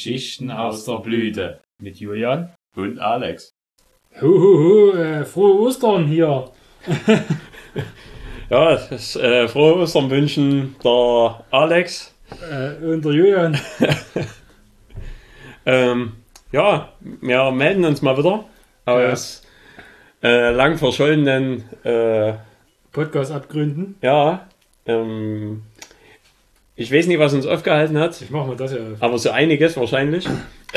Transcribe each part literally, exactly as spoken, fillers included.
Geschichten aus der Blüte. Mit Julian und Alex. Huhuhu, äh, frohe Ostern hier. Ja, das, äh, frohe Ostern wünschen der Alex. Äh, und der Julian. ähm, ja, wir melden uns mal wieder aus ja. äh, lang verschollenen äh, Podcast-Abgründen. Ja, ähm, ich weiß nicht, was uns aufgehalten hat. Ich mache mal das ja auf. Aber so einiges wahrscheinlich.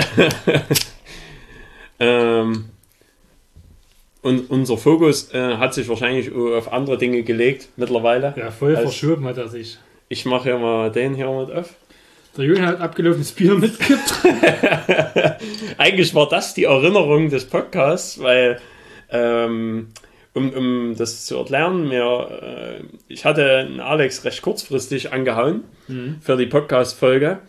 ähm, und unser Fokus äh, hat sich wahrscheinlich auf andere Dinge gelegt mittlerweile. Ja, voll also, verschoben hat er sich. Ich mache ja mal den hier mit auf. Der Julian hat abgelaufenes Bier mitgekippt. Eigentlich war das die Erinnerung des Podcasts, weil ähm, um, um das zu erklären, mir, äh, ich hatte Alex recht kurzfristig angehauen mhm. für die Podcast-Folge.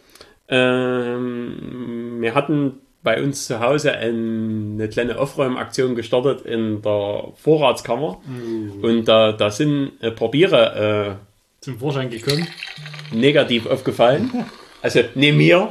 Ähm, wir hatten bei uns zu Hause ein, eine kleine Aufräumaktion gestartet in der Vorratskammer mhm. und da, da sind ein paar Biere äh, zum Vorschein gekommen. Negativ aufgefallen. Also, ne mir.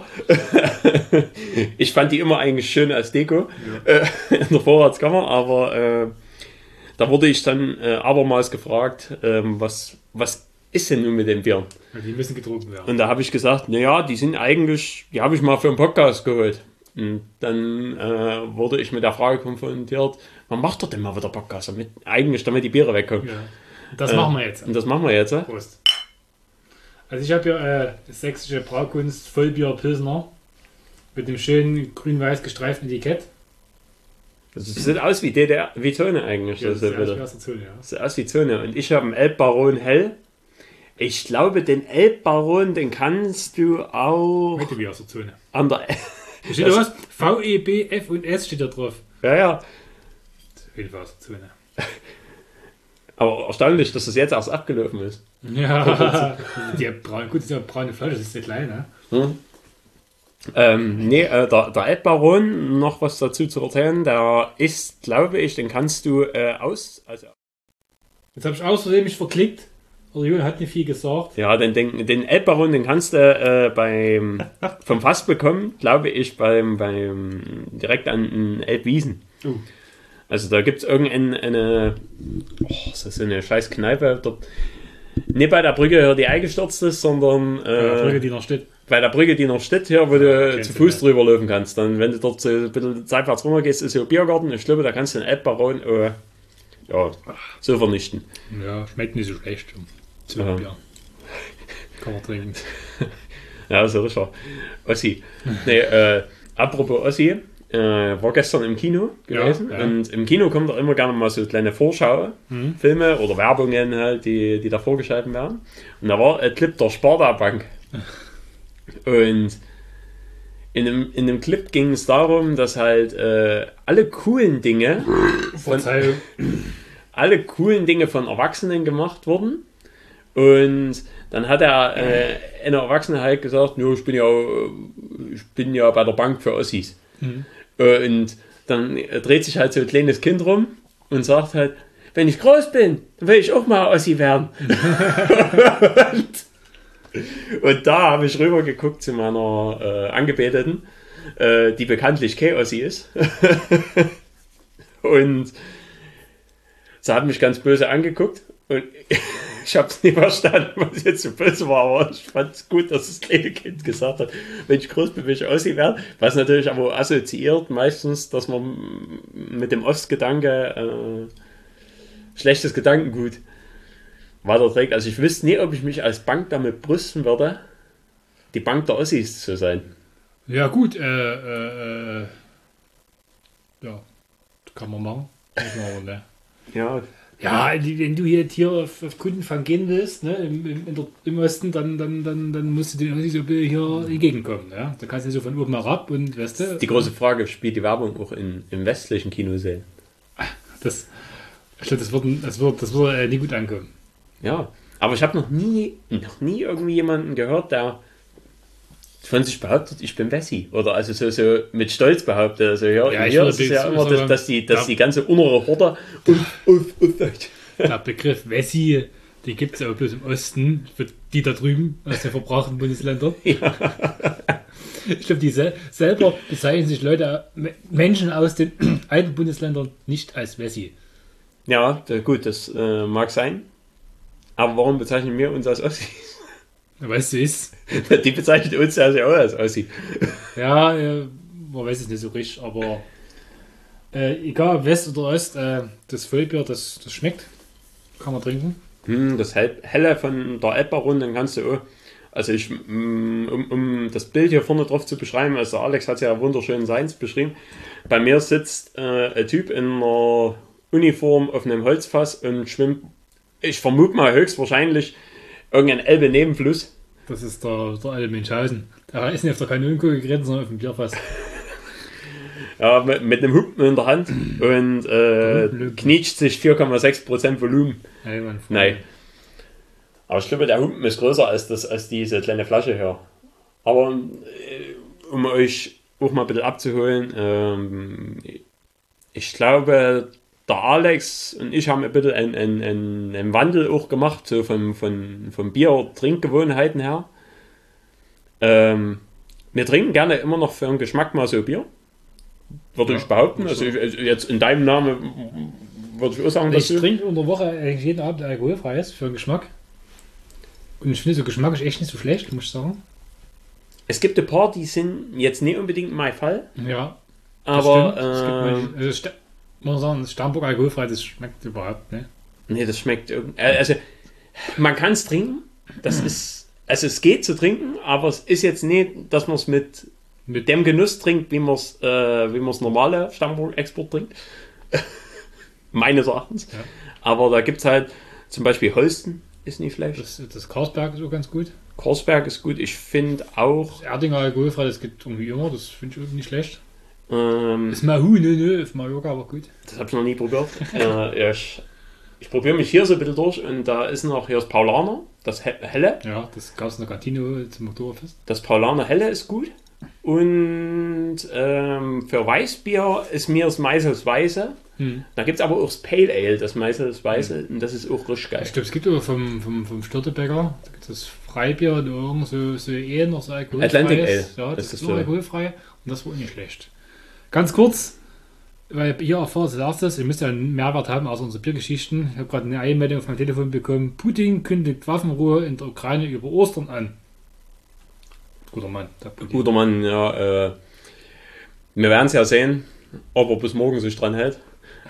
Ich fand die immer eigentlich schön als Deko ja. äh, in der Vorratskammer, aber äh, da wurde ich dann äh, abermals gefragt, ähm, was, was ist denn nun mit den Bieren? Ja, die müssen getrunken werden. Und da habe ich gesagt, naja, die sind eigentlich, die habe ich mal für einen Podcast geholt. Und dann äh, wurde ich mit der Frage konfrontiert, man macht doch denn mal wieder Podcast, damit, eigentlich damit die Biere wegkommen. Ja. Das äh, machen wir jetzt. Und das machen wir jetzt. Äh? Prost. Also ich habe hier äh, das sächsische Braukunst Vollbier Pilsner mit dem schönen grün-weiß gestreiften Etikett. Das sieht aus wie D D R, wie Zone eigentlich. Ja, das, das, sieht aus wie aus der Zone, ja. das sieht aus wie Zone. Und ich habe einen Elbbaron hell. Ich glaube, den Elbbaron, den kannst du auch... Heute wie aus der Zone. An der... Da steht da was? V, E, B, F und S steht da drauf. Ja, ja. Das ist auf jeden Fall aus der Zone. Aber erstaunlich, dass das jetzt erst abgelaufen ist. Ja, die braune, gut, das ist ja braune Flasche, das ist sehr klein, ne? Hm. Ähm, nee, äh, der, der Elbbaron, noch was dazu zu erzählen, der ist, glaube ich, den kannst du äh, aus... Also jetzt habe ich außerdem mich verklickt, oder Julian hat nicht viel gesagt. Ja, den, den, den Elbbaron, den kannst du äh, beim, vom Fass bekommen, glaube ich, beim, beim direkt an Elbwiesen. Uh. Also da gibt es irgendeine, eine, oh, das ist eine scheiß Kneipe, dort, nicht bei der Brücke, hier, die eingestürzt ist, sondern äh, bei der Brücke, die noch steht. Bei der Brücke, die noch steht, hier, wo ja, du zu Fuß drüber laufen kannst. Dann, wenn du dort so ein bisschen seitwärts runter gehst, ist hier ein Biergarten. Ich glaube, da kannst du den Elbbaron äh, ja, so vernichten. Ja, schmeckt nicht so schlecht. So ja. Bier. Kann man trinken. Ja, so ist er. Ossi. Nee, äh, apropos Ossi. Äh, war gestern im Kino gewesen ja, ja. Und im Kino kommt auch immer gerne mal so kleine Vorschau-Filme mhm. oder Werbungen halt, die, die da vorgeschaltet werden. Und da war ein Clip der Sparda Bank. Und in dem, in dem Clip ging es darum, dass halt äh, alle coolen Dinge von, alle coolen Dinge von Erwachsenen gemacht wurden. Und dann hat er äh, eine Erwachsene halt gesagt, ich bin ja, ich bin ja bei der Bank für Ossis. Mhm. Und dann dreht sich halt so ein kleines Kind rum und sagt halt, wenn ich groß bin, dann will ich auch mal Ossi werden. und, und da habe ich rüber geguckt zu meiner äh, Angebeteten, äh, die bekanntlich K-Ossi ist. Und sie hat mich ganz böse angeguckt und ich habe es nicht verstanden, was jetzt so böse war, aber ich fand es gut, dass das kleine Kind gesagt hat, wenn ich groß bin, will ich Ossi werden. Was natürlich aber assoziiert meistens, dass man mit dem Ostgedanke äh, schlechtes Gedankengut weiterträgt. Also ich wüsste nie, ob ich mich als Bank damit brüsten würde, die Bank der Ossis zu sein. Ja gut, äh, äh, ja, kann man machen. Machen, ne? Ja. Ja, wenn du hier, hier auf, auf Kundenfang gehen willst, ne, im, im, der, im Osten, dann, dann, dann, dann musst du den so hier entgegenkommen. Ja? Da kannst du nicht so von oben herab und weißt du. Die große Frage, spielt die Werbung auch in, im westlichen Kinosälen? Das, ich glaube, das wird, das wird, das wird äh, nie gut ankommen. Ja, aber ich habe noch nie, noch nie irgendwie jemanden gehört, der von sich behauptet, ich bin Wessi. Oder also so, so mit Stolz behauptet. Also ja, ja, hier ist es ja immer, dass, dass, die, dass die ganze untere Horde und, und, und, und. Der Begriff Wessi, den gibt es aber bloß im Osten, für die da drüben aus den verbrauchten Bundesländern. Ja. Ich glaube, die sel selber bezeichnen sich Leute, Menschen aus den alten Bundesländern nicht als Wessi. Ja, da, gut, das äh, mag sein. Aber warum bezeichnen wir uns als Ossis? Weißt du, ist. Die bezeichnen uns ja auch als Ossi. Ja, äh, man weiß es nicht so richtig, aber äh, egal, West oder Ost, äh, das Vollbier, das, das schmeckt. Kann man trinken. Hm, das Helle von der Elbbaron, dann kannst du auch. Also ich, um, um das Bild hier vorne drauf zu beschreiben, also Alex hat es ja wunderschön seins beschrieben. Bei mir sitzt äh, ein Typ in einer Uniform auf einem Holzfass und schwimmt, ich vermute mal höchstwahrscheinlich, irgendein Elbe-Nebenfluss. Das ist der, der alte Münchhausen. Der ist nicht auf der Kanonenkugel geritten, sondern auf dem Bierfass. Ja, mit, mit einem Humpen in der Hand und äh, knietscht sich vier Komma sechs Prozent Volumen. Hey, Nein. Aber ich glaube, der Humpen ist größer als, das, als diese kleine Flasche hier. Aber äh, um euch auch mal ein bisschen abzuholen, ähm, ich glaube, der Alex und ich haben ein bisschen einen, einen, einen Wandel auch gemacht, so von, von, von Bier-Trinkgewohnheiten her. Ähm, wir trinken gerne immer noch für den Geschmack mal so Bier. Würde ja, ich behaupten. Also ich, jetzt in deinem Namen würde ich auch sagen, dass ich trinke unter der Woche eigentlich jeden Abend alkoholfreies für den Geschmack. Und ich finde, so Geschmack ist echt nicht so schlecht, muss ich sagen. Es gibt ein paar, die sind jetzt nicht unbedingt mein Fall. Ja. Aber äh, es gibt mal, also, muss man sagen, das Starnburg alkoholfrei, das schmeckt überhaupt nicht. Nee, das schmeckt irgendwie. Also, man kann es trinken. Das ist. Also, es geht zu trinken, aber es ist jetzt nicht, dass man es mit, mit dem Genuss trinkt, wie man es äh, wie man es normale Starnburg-Export trinkt. Meines Erachtens. Ja. Aber da gibt es halt zum Beispiel Holsten. Ist nicht schlecht. Das, das Karlsberg ist auch ganz gut. Karlsberg ist gut. Ich finde auch. Das Erdinger alkoholfrei, das geht irgendwie immer. Das finde ich irgendwie nicht schlecht. Ähm, das Mahu, ne, ne, auf Mallorca, aber gut. Das habe ich noch nie probiert. äh, ich ich probiere mich hier so ein bisschen durch und da ist noch hier das Paulaner, das Helle. Ja, das gab es in der Kantine zum Oktoberfest. Das Paulaner Helle ist gut. Und ähm, für Weißbier ist mir das Meisels Weiße. Hm. Da gibt es aber auch das Pale Ale, das Meisels Weiße, hm. und das ist auch richtig geil. Ich glaube, es gibt aber vom, vom, vom Störtebäcker, da gibt es das Freibier und irgend so, so eher noch so alkoholfrei. Atlantic Ale. Ja, das, das ist nur alkoholfrei und das war auch nicht schlecht. Ganz kurz, weil ihr erfahrt als erstes, ihr müsst ja einen Mehrwert haben aus unseren Biergeschichten. Ich habe gerade eine Einmeldung auf meinem Telefon bekommen. Putin kündigt Waffenruhe in der Ukraine über Ostern an. Guter Mann. Guter Mann, ja. Äh, wir werden es ja sehen, ob er bis morgen sich dran hält.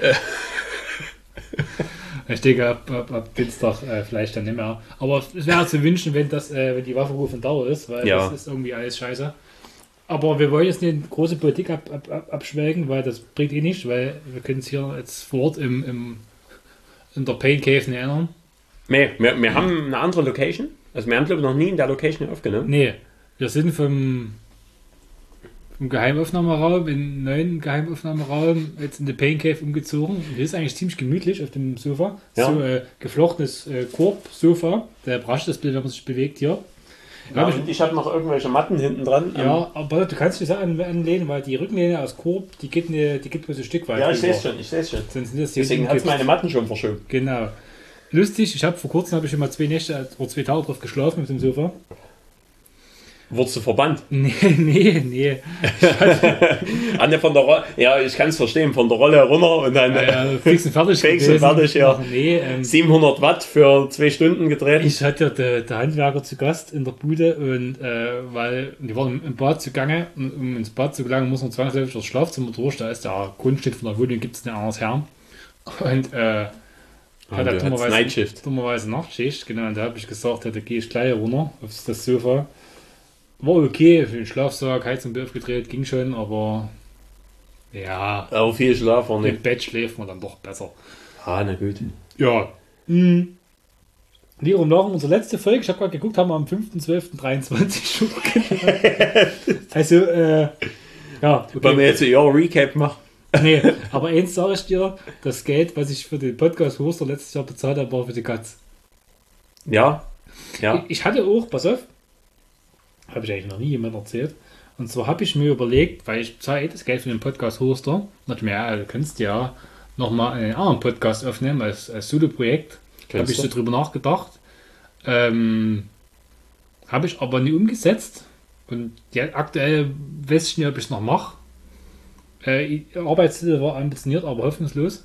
Ich denke, ab, ab, ab Dienstag äh, vielleicht dann nicht mehr. Aber es wäre zu wünschen, wenn, das, äh, wenn die Waffenruhe von Dauer ist, weil ja. Das ist irgendwie alles scheiße. Aber wir wollen jetzt nicht große Politik ab, ab, ab, abschwelgen, weil das bringt eh nichts, weil wir können es hier jetzt vor Ort im, im, in der Pain Cave nicht ändern. Nee, wir, wir haben eine andere Location. Also wir haben, glaube ich, noch nie in der Location aufgenommen. Nee, wir sind vom, vom Geheimaufnahmeraum in einen neuen Geheimaufnahmeraum jetzt in die Pain Cave umgezogen. Hier ist eigentlich ziemlich gemütlich auf dem Sofa. Ja. So äh, geflochtenes äh, Korb-Sofa. Der überrascht das Bild, wenn man sich bewegt hier. Ja, ich ich habe noch irgendwelche Matten hinten dran. Ja, aber du kannst dich an, anlehnen, weil die Rücklehne aus Korb, die geht, eine, die geht bloß ein Stück weit. Ja, ich sehe es schon, ich sehe es schon. Deswegen hat es meine Matten schon verschoben. Genau. Lustig, ich habe vor kurzem habe ich schon mal zwei Nächte oder zwei Tage drauf geschlafen mit dem Sofa. Wurdest du verbannt? Nee, nee, nee. Anne von der Rolle, ja, ich kann es verstehen, von der Rolle runter und dann ja, ja, fix und fertig. Fix und fertig, ja. Nee, ähm, siebenhundert Watt für zwei Stunden gedreht. Ich hatte der, der Handwerker zu Gast in der Bude und äh, weil die waren im Bad zugange und um ins Bad zu gelangen, muss man zwangsläufig das Schlafzimmer durch, da ist der Grundstück von der Wohnung, gibt es nicht anders her. Und äh, hat er dummerweise Nachtschicht. dummerweise Nachtschicht, genau, und da habe ich gesagt, ja, da gehe ich gleich runter auf das Sofa. War okay, für den Schlafsack, Heizung aufgedreht, ging schon, aber ja. Aber viel Schlaf war nicht. Im Bett schläft man dann doch besser. Ah, na gut. Ja. Mhm. Lieber und Lachen, unsere letzte Folge, ich habe gerade geguckt, haben wir am fünften zwölften dreiundzwanzig schon Also, äh, ja. Okay. Wollen wir jetzt ein Jahr Recap machen? Nee, aber eins sage ich dir, das Geld, was ich für den Podcast Hoster letztes Jahr bezahlt habe, war für die Katz. Ja. Ja. Ich, ich hatte auch, pass auf, habe ich eigentlich noch nie jemand erzählt. Und zwar habe ich mir überlegt, weil ich zahle das Geld für den Podcast Hoster. Und mir, ja, du kannst ja nochmal einen anderen Podcast aufnehmen als, als Solo-Projekt. Habe ich so drüber nachgedacht. Ähm, habe ich aber nie umgesetzt, Und ja, aktuell weiß ich nicht, ob ich es noch mache. Äh, Arbeitstitel war ambitioniert, aber hoffnungslos.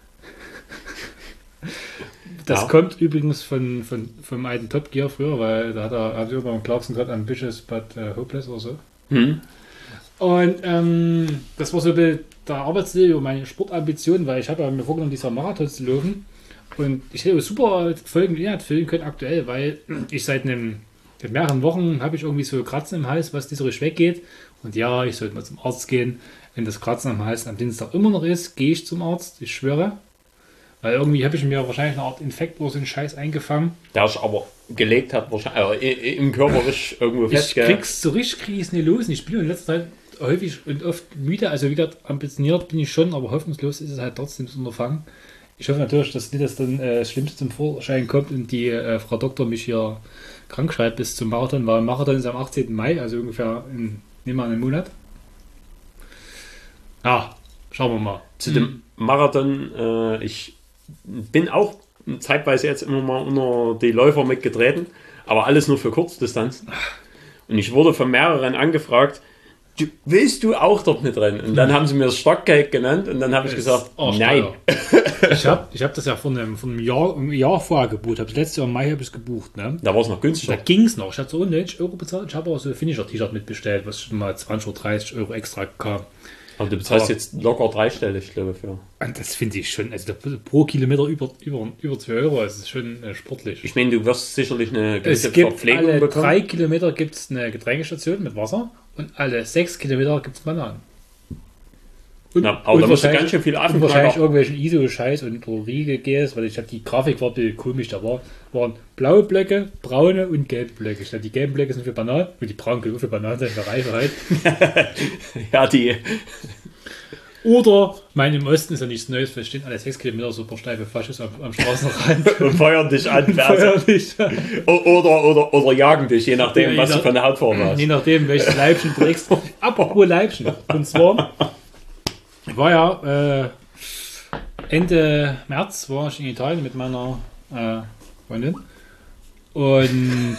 Das ja. kommt übrigens von, von, vom alten Top Gear früher, weil da hat er, hat er beim Clarkson gerade Ambitious but uh, Hopeless oder so. Hm. Und ähm, das war so ein bisschen der Arbeitstitel über meine Sportambitionen, weil ich habe ja mir vorgenommen, dieser Marathon zu laufen. Und ich hätte super Folgen Inhalt filmen können aktuell, weil ich seit einem seit mehreren Wochen habe ich irgendwie so Kratzen im Hals, was nicht so richtig weggeht. Und ja, ich sollte mal zum Arzt gehen. Wenn das Kratzen am Hals am Dienstag immer noch ist, gehe ich zum Arzt, ich schwöre. Weil irgendwie habe ich mir wahrscheinlich eine Art Infekt oder so einen Scheiß eingefangen. Der sich aber gelegt hat, wahrscheinlich äh, im Körper richtig irgendwo fest. Ich krieg's so richtig, krieg ich es nicht los. Ich bin in letzter Zeit häufig und oft müde, also wieder ambitioniert bin ich schon, aber hoffnungslos ist es halt trotzdem das Unterfangen. Ich hoffe natürlich, dass nicht das dann äh, das Schlimmste zum Vorschein kommt und die äh, Frau Doktor mich hier krank schreibt bis zum Marathon, weil Marathon ist am achtzehnten Mai, also ungefähr in nicht mal einen Monat. Ja, schauen wir mal. Zu hm. dem Marathon, äh, ich bin auch zeitweise jetzt immer mal unter die Läufer mitgetreten, aber alles nur für Kurzdistanzen. Und ich wurde von mehreren angefragt, du, willst du auch dort mitrennen? Und dann haben sie mir das Stockgeld genannt und dann habe ich gesagt, nein. Ich habe ich hab das ja von einem, von einem Jahr, einem Jahr vorher gebucht. Hab das letzte Jahr im Mai habe ich es gebucht. Ne? Da war es noch günstiger. Da ging es noch. Ich hatte so neunzig Euro bezahlt. Ich habe auch so ein Finisher-T-Shirt mitbestellt, was schon mal zwanzig oder dreißig Euro extra kam. Aber du bezahlst aber jetzt locker dreistellig, ich glaube, für. Das finde ich schon. Also pro Kilometer über, über, über zwei Euro. Das ist schon äh, sportlich. Ich meine, du wirst sicherlich eine gewisse Verpflegung alle bekommen. Drei Kilometer gibt es eine Getränkestation mit Wasser und alle sechs Kilometer gibt es Bananen. Und, Na, aber und da musst du ganz schön viel Affen wahrscheinlich irgendwelchen I S O-Scheiß und Riegel gehst, weil ich habe die Grafik war ein bisschen komisch. Da war, waren blaue Blöcke, braune und gelbe Blöcke. Ich glaube, die gelben Blöcke sind für Bananen und die braunen können für Bananen sein, für Reife halt. Ja, die. Oder, mein im Osten ist ja nichts Neues, wir stehen alle sechs Kilometer super steife Faschos am, am Straßenrand. Und feuern dich an. feuern dich an. Oder, oder, oder jagen dich, je nachdem, ja, je was nach, du von der Hautform hast. Je nachdem, welches Leibchen trägst. Apropos Leibchen. Und zwar, ich war ja äh, Ende März war ich in Italien mit meiner äh, Freundin und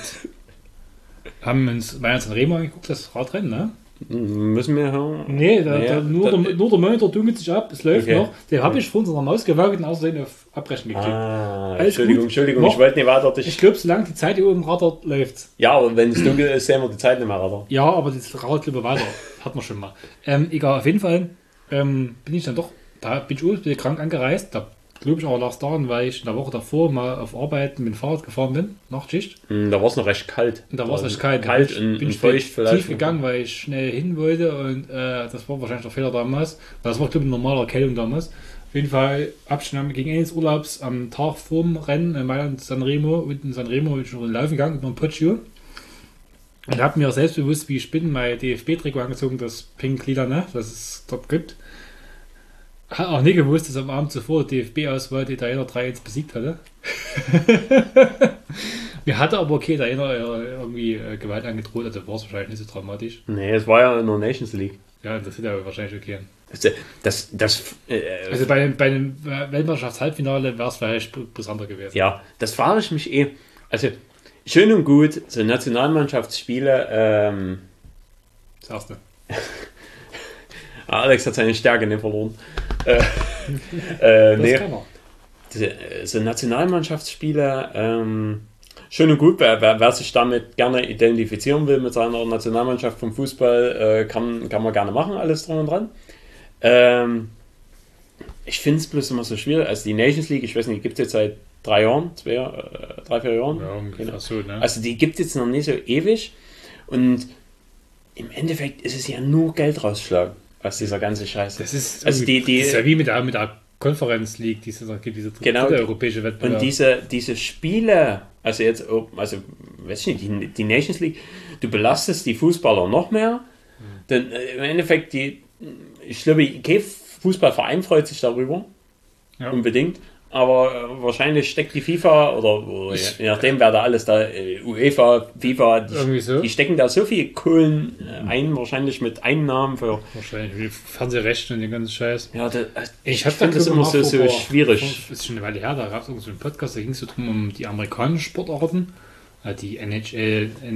haben uns Weihnachts- und Remo angeguckt, das Radrennen, ne? Müssen wir hören? Nee, da, naja, da, nur, da, der, nur der Monitor dunkelt sich ab, es läuft okay. noch. Den habe ich vor unserer Maus gewagt und außerdem auf Abbrechen geklickt. Ah, Entschuldigung, gut. Entschuldigung, noch, ich wollte nicht weiter dich. Ich glaube, solange die Zeit hier oben im Radar läuft. Ja, aber wenn es dunkel ist, sehen wir die Zeit nicht mehr Radar. Ja, aber das Radar lieber weiter. Hat man schon mal. Ähm, egal, auf jeden Fall ähm, bin ich dann doch, da bin ich auch ein bisschen krank angereist. Da glaube ich aber lag es daran, weil ich in der Woche davor mal auf Arbeit mit dem Fahrrad gefahren bin, Nachtschicht. Mm, da war es noch recht kalt. Und da war es recht kalt. Kalt da und, bin und ich feucht vielleicht. Tief gegangen, weil ich schnell hin wollte und äh, das war wahrscheinlich der Fehler damals. Das war, glaube ich, eine normale Erkältung damals. Auf jeden Fall Abschnitt gegen Ende des Urlaubs am Tag vorm Rennen in Mailand Sanremo und in Sanremo bin ich noch laufen gegangen über den Poggio. Und habe mir selbstbewusst, wie ich bin, mein D F B-Trikot angezogen, das pink-lila, ne, das es dort gibt. Hat auch nicht gewusst, dass am Abend zuvor die D F B-Auswahl die Italiener drei eins besiegt hatte. Mir hatte aber okay, der Italiener irgendwie äh, Gewalt angedroht, also war es wahrscheinlich nicht so dramatisch. Nee, es war ja in der Nations League. Ja, das wird ja wahrscheinlich okay. Das, das, das äh, also bei, bei einem Weltmeisterschafts-Halbfinale wäre es vielleicht brisanter gewesen. Ja, das frage ich mich eh. Also, schön und gut, so Nationalmannschaftsspiele. Ähm, das erste. Alex hat seine Stärke nicht verloren. Äh, äh, nee. kann er. Diese, so Nationalmannschaftsspiele, ähm, schön und gut, wer, wer, wer sich damit gerne identifizieren will mit seiner Nationalmannschaft vom Fußball, äh, kann, kann man gerne machen, alles dran und dran. Ähm, ich finde es bloß immer so schwierig. Also die Nations League, ich weiß nicht, die gibt es jetzt seit drei Jahren, zwei, äh, drei, vier Jahren. Ja, ungefähr so, ne? Also die gibt es jetzt noch nicht so ewig und im Endeffekt ist es ja nur Geld rausschlagen aus dieser ganzen Scheiße. Das ist, also die, die, das ist ja wie mit der, mit der Konferenz League, diese, diese genau, dritte europäische Wettbewerb. Und diese, diese Spiele, also jetzt, also weiß ich nicht, die, die Nations League, du belastest die Fußballer noch mehr, mhm. denn äh, im Endeffekt, die, ich glaube, kein Fußballverein freut sich darüber, ja. unbedingt, aber äh, wahrscheinlich steckt die FIFA oder, oder ich, je nachdem, wer da alles da, äh, UEFA, FIFA, die, so. die stecken da so viel Kohlen äh, ein, wahrscheinlich mit Einnahmen für... Wahrscheinlich, Fernsehrechte und den ganzen Scheiß. Ja, das, ich, ich finde das immer so, so vor, schwierig. Das ist schon eine Weile her, da gab es so einen Podcast, da ging es so drum um die amerikanischen Sportarten, die N H L,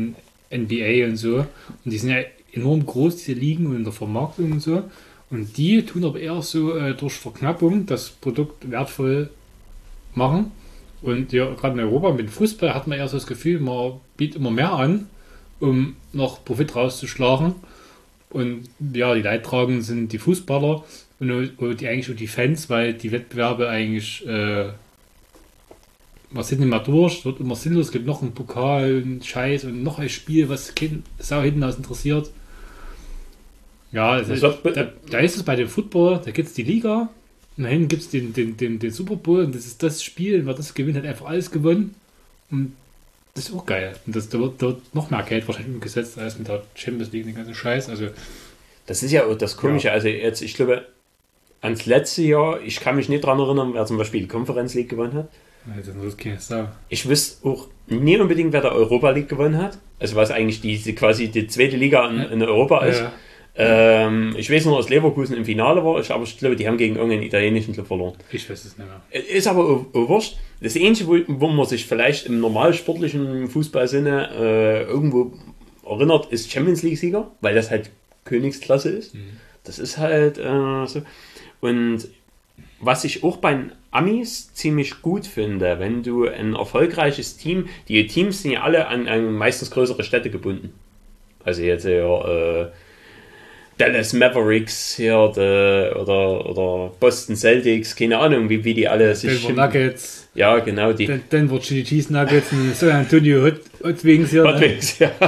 N B A und so. Und die sind ja enorm groß, diese Ligen und in der Vermarktung und so. Und die tun aber eher so äh, durch Verknappung das Produkt wertvoll machen. Und ja, gerade in Europa mit dem Fußball hat man eher so das Gefühl, man bietet immer mehr an, um noch Profit rauszuschlagen. Und ja, die Leidtragenden sind die Fußballer und die eigentlich und die Fans, weil die Wettbewerbe eigentlich äh, man sind nicht mehr durch, wird immer sinnlos, es gibt noch einen Pokal, einen Scheiß und noch ein Spiel, was kein Sau hinten aus interessiert. Ja, also, da, da ist es bei dem Football, da gibt es die Liga und dahin gibt es den, den, den, den Super Bowl und das ist das Spiel, wer das gewinnt, hat einfach alles gewonnen und das ist auch geil. Und das, da, wird, da wird noch mehr Geld wahrscheinlich umgesetzt als mit der Champions League, den ganzen Scheiß. Also, das ist ja auch das Komische, ja. Also jetzt, ich glaube, ans letzte Jahr, ich kann mich nicht daran erinnern, wer zum Beispiel die Conference League gewonnen hat. Also, das kann ich sagen. Ich wüsste auch nie unbedingt, wer der Europa League gewonnen hat. Also was eigentlich die, die quasi die zweite Liga in, in Europa ist. Ja. Ähm, ich weiß nur, dass Leverkusen im Finale war, ich, aber ich glaube, die haben gegen irgendeinen italienischen Club verloren. Ich weiß es nicht mehr. Ist aber auch, auch wurscht. Das Einzige, wo, wo man sich vielleicht im normal sportlichen Fußballsinne äh, irgendwo erinnert, ist Champions League-Sieger, weil das halt Königsklasse ist. Mhm. Das ist halt äh, so. Und was ich auch bei den Amis ziemlich gut finde, wenn du ein erfolgreiches Team, die Teams sind ja alle an, an meistens größere Städte gebunden. Also jetzt ja, äh, Dallas Mavericks hier de, oder, oder Boston Celtics, keine Ahnung, wie, wie die alle sich... Denver Nuggets. Ja, genau. Die Den, Denver Chili Cheese Nuggets und San Antonio Hot, Hot Wings hier. Hot Wings, ja.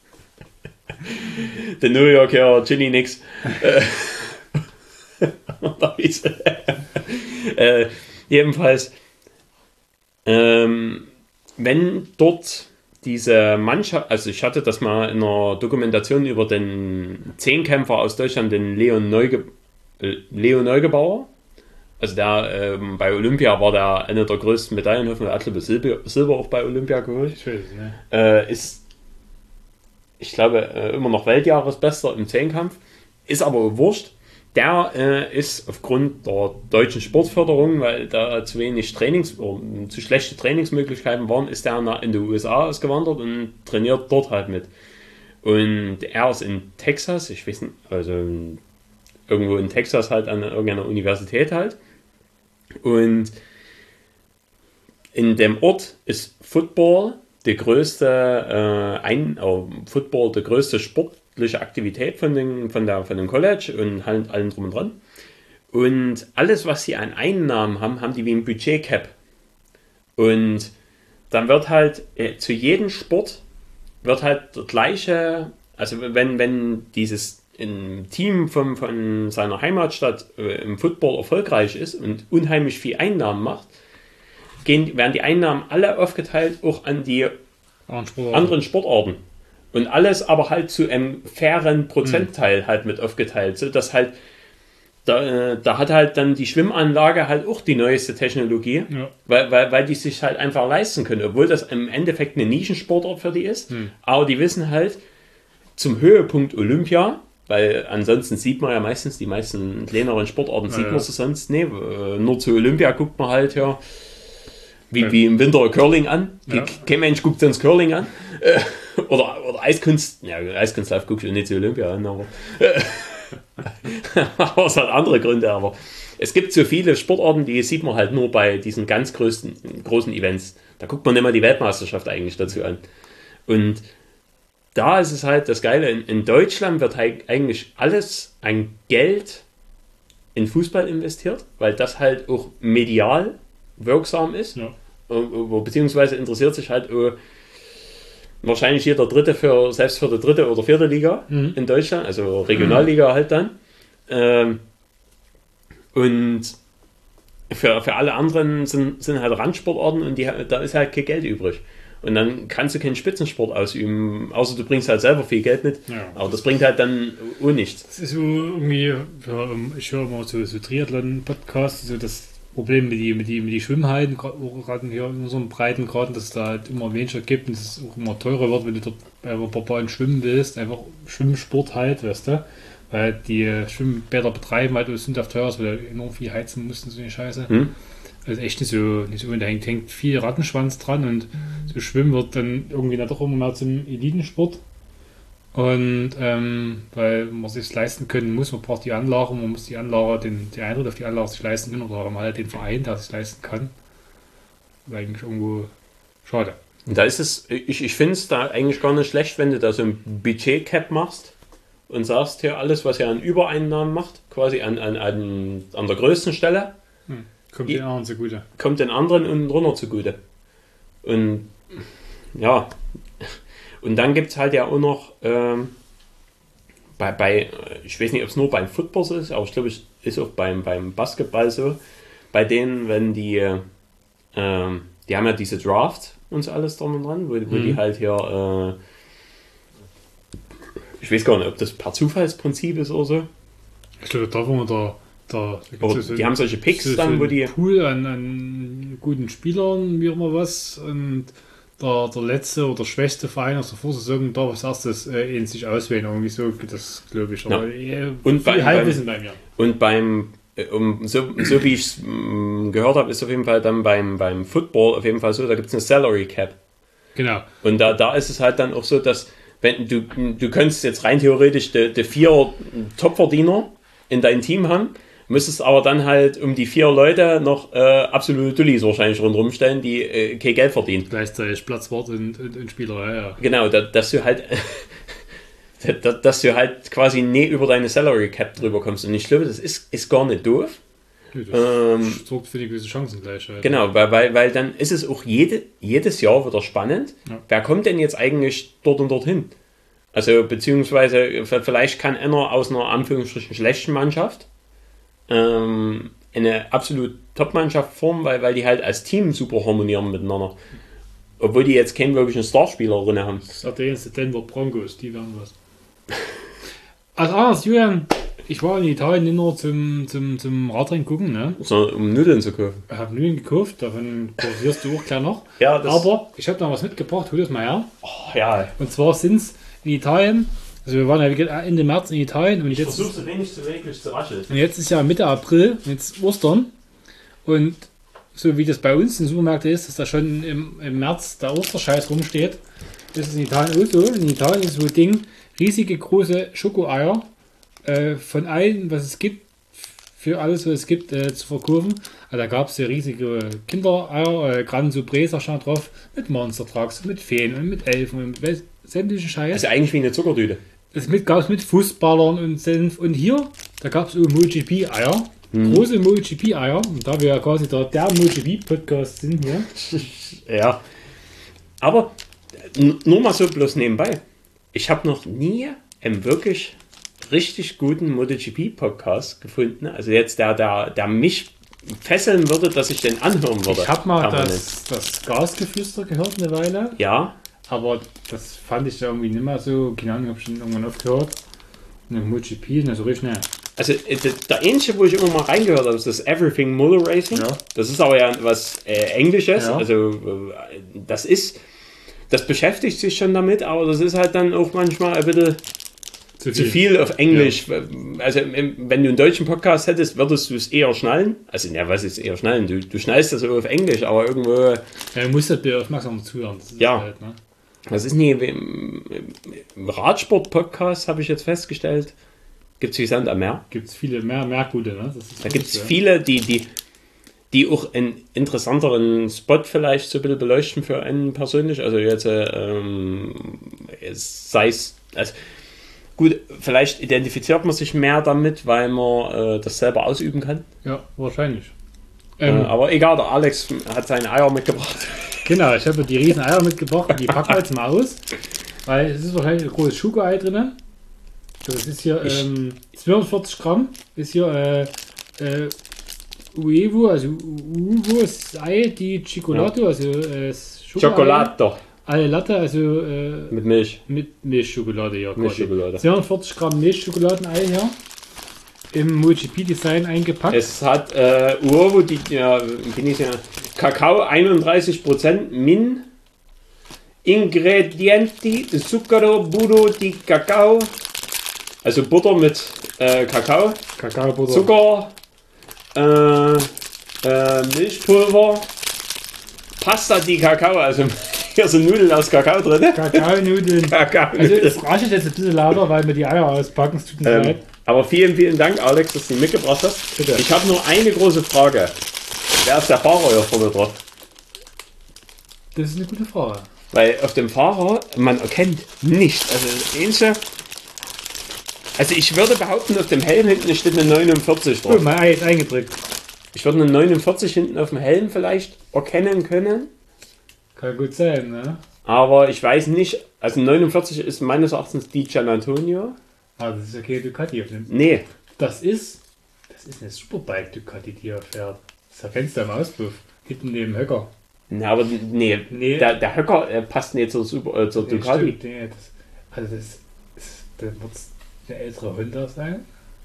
Der New York, ja, Chili nix. äh, jedenfalls, ähm, wenn dort diese Mannschaft, also ich hatte das mal in einer Dokumentation über den Zehnkämpfer aus Deutschland, den Leon, Neuge, äh, Leo Neugebauer, also der ähm, bei Olympia war der eine der größten Medaillenhoffen, der hat glaube Silber, Silber auch bei Olympia geholt. Ich weiß es nicht. Äh, ist, ich glaube, äh, immer noch Weltjahresbester im Zehnkampf, ist aber wurscht. Der äh, ist aufgrund der deutschen Sportförderung, weil da zu wenig Trainings, oder zu schlechte Trainingsmöglichkeiten waren, ist der in die U S A ausgewandert und trainiert dort halt mit. Und er ist in Texas, ich weiß nicht, also irgendwo in Texas halt an irgendeiner Universität halt. Und in dem Ort ist Football die größte äh, ein, äh, Football die größte Sport Aktivität von, den, von, der, von dem College und halt allem drum und dran. Und alles, was sie an Einnahmen haben, haben die wie ein Budget-Cap. Und dann wird halt äh, zu jedem Sport wird halt der gleiche, also wenn, wenn dieses ein Team von, von seiner Heimatstadt äh, im Football erfolgreich ist und unheimlich viel Einnahmen macht, gehen, werden die Einnahmen alle aufgeteilt auch an die Sportarten. anderen Sportarten. Und alles aber halt zu einem fairen Prozentteil halt mit aufgeteilt, so dass halt da, da hat halt dann die Schwimmanlage halt auch die neueste Technologie, ja. weil, weil, weil die sich halt einfach leisten können, obwohl das im Endeffekt eine Nischensportart für die ist, hm. aber die wissen halt zum Höhepunkt Olympia, weil ansonsten sieht man ja meistens die meisten kleineren Sportarten, ja, sieht man ja. sie sonst nicht, nur zu Olympia guckt man halt ja wie, ja. wie im Winter Curling an, ja. kein Mensch guckt sonst Curling an. Oder, oder Eiskunst, ja, Eiskunstlauf guckst du nicht zu Olympia an, aber, aber es hat andere Gründe, aber es gibt so viele Sportarten, die sieht man halt nur bei diesen ganz größten, großen Events. Da guckt man immer die Weltmeisterschaft eigentlich dazu an. Und da ist es halt das Geile, in, in Deutschland wird halt eigentlich alles an Geld in Fußball investiert, weil das halt auch medial wirksam ist, ja. beziehungsweise interessiert sich halt auch wahrscheinlich jeder Dritte für, selbst für die dritte oder vierte Liga mhm. in Deutschland, also Regionalliga mhm. halt dann. Ähm, und für, für alle anderen sind, sind halt Randsportarten und die, da ist halt kein Geld übrig. Und dann kannst du keinen Spitzensport ausüben, außer du bringst halt selber viel Geld mit. Ja. Aber das bringt halt dann auch nichts. Das ist so irgendwie, ja, ich höre mal so, so Triathlon-Podcasts, so das Problem mit die, mit die, mit die Schwimmhallen, gerade hier in so einem breiten Graden, dass es da halt immer weniger gibt und es auch immer teurer wird, wenn du dort einfach ein paar Bahnen schwimmen willst, einfach Schwimmsport halt, weißt du, weil die Schwimmbäder betreiben halt und sind auf teuer, weil du enorm viel heizen musst und so eine Scheiße. Hm? Also echt nicht so, nicht so, da hängt, hängt viel Rattenschwanz dran und so Schwimmen wird dann irgendwie dann doch immer mehr zum Elitensport Und ähm, weil man sich leisten können muss, man braucht die Anlage, man muss die Anlage, den, den Eintritt auf die Anlage sich leisten können oder mal den Verein, der sich leisten kann. War eigentlich irgendwo schade. Und da ist es, ich, ich finde es da eigentlich gar nicht schlecht, wenn du da so ein Budget-Cap machst und sagst, hier alles, was er an Übereinnahmen macht, quasi an, an, an, an der größten Stelle, hm. kommt den anderen zugute. Kommt den anderen unten drunter zugute. Und ja, und dann gibt es halt ja auch noch ähm, bei, bei, ich weiß nicht, ob es nur beim Football so ist, aber ich glaube, es ist auch beim, beim Basketball so, bei denen, wenn die, ähm, die haben ja diese Draft und so alles dran und dran, wo, wo mhm. die halt hier, äh, ich weiß gar nicht, ob das per Zufallsprinzip ist oder so. Ich glaube, da wo man da, da, da so die haben solche Picks so dann, so wo die... Pool an, an guten Spielern, wie auch immer was, und der, der letzte oder schwächste Verein aus der Vorsaison darf als erstes äh, ihn sich auswählen. Irgendwie so geht das, glaube ich. Aber, ja. äh, und beim, Halbwissen bei mir. Und beim, um, so, so wie ich es gehört habe, ist auf jeden Fall dann beim, beim Football auf jeden Fall so, da gibt es eine Salary Cap. Genau. Und da, da ist es halt dann auch so, dass wenn du, du könntest jetzt rein theoretisch die, die vier Topverdiener in dein Team haben, müsstest aber dann halt um die vier Leute noch äh, absolute Dullis wahrscheinlich rundherum stellen, die äh, kein Geld verdienen. Gleichzeitig Platzwart und, und, und Spieler, ja, ja. Genau, da, dass du halt dass, dass du halt quasi nie über deine Salary Cap drüber kommst. Und ich glaube, das ist, ist gar nicht doof. Ja, das ähm, sorgt für die gewisse Chancengleichheit. Genau, weil, weil, weil dann ist es auch jede, jedes Jahr wieder spannend. Ja. Wer kommt denn jetzt eigentlich dort und dorthin? Also beziehungsweise vielleicht kann einer aus einer Anführungsstrichen schlechten Mannschaft ähm, eine absolut Top-Mannschaft formen, weil, weil die halt als Team super harmonieren miteinander. Obwohl die jetzt keinen wirklichen Starspieler drin haben. Das hat der jetzt Denver Broncos, die werden was. Als anderes, Julian, ich war in Italien nur zum, zum, zum Radrennen gucken, ne? So, um Nudeln zu kaufen. Ich habe Nudeln gekauft, davon profitierst du auch gleich noch. Ja, das aber ich habe noch was mitgebracht, hol das mal her. Oh, ja. Und zwar sind es in Italien, also wir waren ja Ende März in Italien und ich jetzt. versuche so wenig zu wirklich zu rascheln. Und jetzt ist ja Mitte April, jetzt Ostern. Und so wie das bei uns in den Supermärkten ist, dass da schon im, im März der Osterscheiß rumsteht, ist es in Italien auch so. In Italien ist so ein Ding, riesige große Schokoeier äh, von allen, was es gibt, für alles, was es gibt, äh, zu verkaufen. Also da gab es ja riesige Kindereier, äh, Gran Surpresa stand drauf, mit Monster Trucks, mit Feen und mit Elfen und mit sämtlichen Scheiß. Also eigentlich wie eine Zuckerdüte. Das gab es mit Fußballern und Senf. Und hier, da gab es MotoGP-Eier. Hm. Große MotoGP-Eier. Und da wir ja quasi der, der MotoGP-Podcast sind hier. Ja. Aber n- nur mal so bloß nebenbei. Ich habe noch nie einen wirklich richtig guten MotoGP-Podcast gefunden. Also jetzt der, der, der mich fesseln würde, dass ich den anhören würde. Ich habe mal das, das Gasgeflüster gehört eine Weile. Ja. Aber das fand ich irgendwie nicht mehr so. Keine Ahnung, habe ich dann irgendwann aufgehört. Eine MotoGP, nicht so richtig schnell. Also der ähnliche, wo ich immer mal reingehört habe, ist das Everything Motor Racing. Ja. Das ist aber ja was äh, Englisches. Ja. Also äh, das ist, das beschäftigt sich schon damit, aber das ist halt dann auch manchmal ein bisschen zu viel, zu viel auf Englisch. Ja. Also wenn du einen deutschen Podcast hättest, würdest du es eher schnallen. Also ja, was ist eher schnallen? Du, du schnallst das so auf Englisch, aber irgendwo... Ja, du musst halt aufmerksam zuhören. Das ist ja. Halt, ne? Das ist nie im, im Radsport-Podcast, habe ich jetzt festgestellt. Gibt es wie Sand am Meer? Gibt es viele mehr, mehr gute, ne? Das ist da gibt es ja. viele, die, die, die auch einen interessanteren Spot vielleicht so ein bisschen beleuchten für einen persönlich. Also jetzt, ähm, sei es, also gut, vielleicht identifiziert man sich mehr damit, weil man äh, das selber ausüben kann. Ja, wahrscheinlich. Ähm, äh, aber egal, der Alex hat seine Eier mitgebracht. Genau, ich habe die riesen Eier mitgebracht und die packen wir jetzt mal aus. Weil es ist wahrscheinlich ein großes Schokoei drin. Das ist hier ähm, zweiundvierzig Gramm. Ist hier äh, äh, Uevo, also Uvo ist das Ei, die Cioccolato, ja. also äh, Schokolade. Alle Latte, also äh, mit Milch. Mit Milchschokolade, ja. Milchschokolade. zweiundvierzig Gramm Milchschokoladenei hier. Im MotoGP-Design eingepackt. Es hat äh, Uovo, die ja, bin ich ja, Kakao einunddreißig Prozent, Min, Ingredienti, Zucchero, Burro di Kakao, also Butter mit äh, Kakao, Kakaobutter, Zucker, äh, äh, Milchpulver, Pasta di Kakao, also Hier sind Nudeln aus Kakao drin. Kakaonudeln. Kakao Also es raschelt jetzt ein bisschen lauter, weil wir die Eier auspacken. Es tut mir ähm, leid. aber vielen, vielen Dank, Alex, dass du die mitgebracht hast. Bitte. Ich habe nur eine große Frage. Wer ist der Fahrer hier vorne drauf? Das ist eine gute Frage. Weil auf dem Fahrer, man erkennt nicht. Also das Ähnliche. Also ich würde behaupten, auf dem Helm hinten steht eine neunundvierzig drauf. Oh, mein Ei ist eingedrückt. Ich würde eine neunundvierzig hinten auf dem Helm vielleicht erkennen können. Kann gut sein, ne? Aber ich weiß nicht, also neunundvierzig ist meines Erachtens die Gian Antonio. Ah, das ist okay, Ducati auf dem. Nee, Das ist, das ist eine Superbike Ducati, die er fährt. Das erkennst du am Auspuff. Hinten neben dem Höcker. na, aber nee, Nee. Der, der Höcker äh, passt nicht zur, Super, äh, zur Nee, Ducati. stimmt, nee, das, also das, das, das wird eine ältere Honda sein.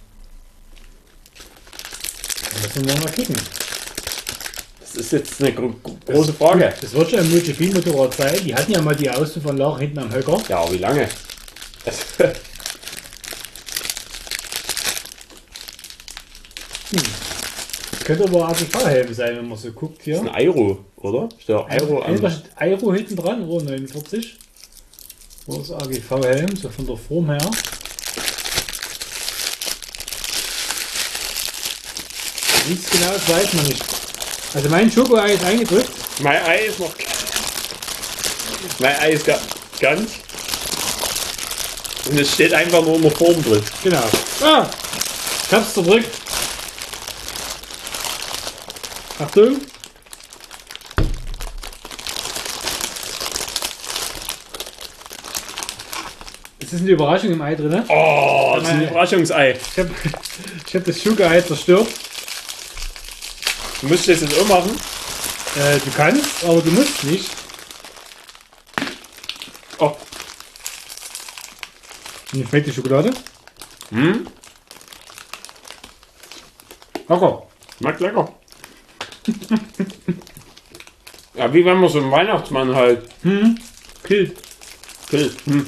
Da müssen wir mal gucken. Das ist jetzt eine gro große Frage. Das wird schon ein MotoGP-Motorrad sein. Die hatten ja mal die Auspuffanlage hinten am Höcker. Ja, aber wie lange? Das könnte aber A G V-Helm sein, wenn man so guckt hier. ein Aero, oder? Ist der Aero am... Da steht Aero hinten dran, oder neunundvierzig. Wo ist A G V-Helm, so von der Form her. Wie es genau ist, weiß man nicht. Also mein Schoko-Ei ist eingedrückt. Mein Ei ist noch... Mein Ei ist ga ganz... Und es steht einfach nur in der Form drin. Genau. Ah! Ich hab's zerdrückt. Achtung! Es ist eine Überraschung im Ei drin. Oh, das ist ein Überraschungsei. Ich habe ich hab das Sugar-Ei zerstört. Du musst das jetzt auch machen. Äh, du kannst, aber du musst nicht. Oh. Wie schmeckt die Schokolade? Hm? Lecker. Schmeckt lecker. Ja, wie wenn man so einen Weihnachtsmann halt Hm. Killt. killt. Hm.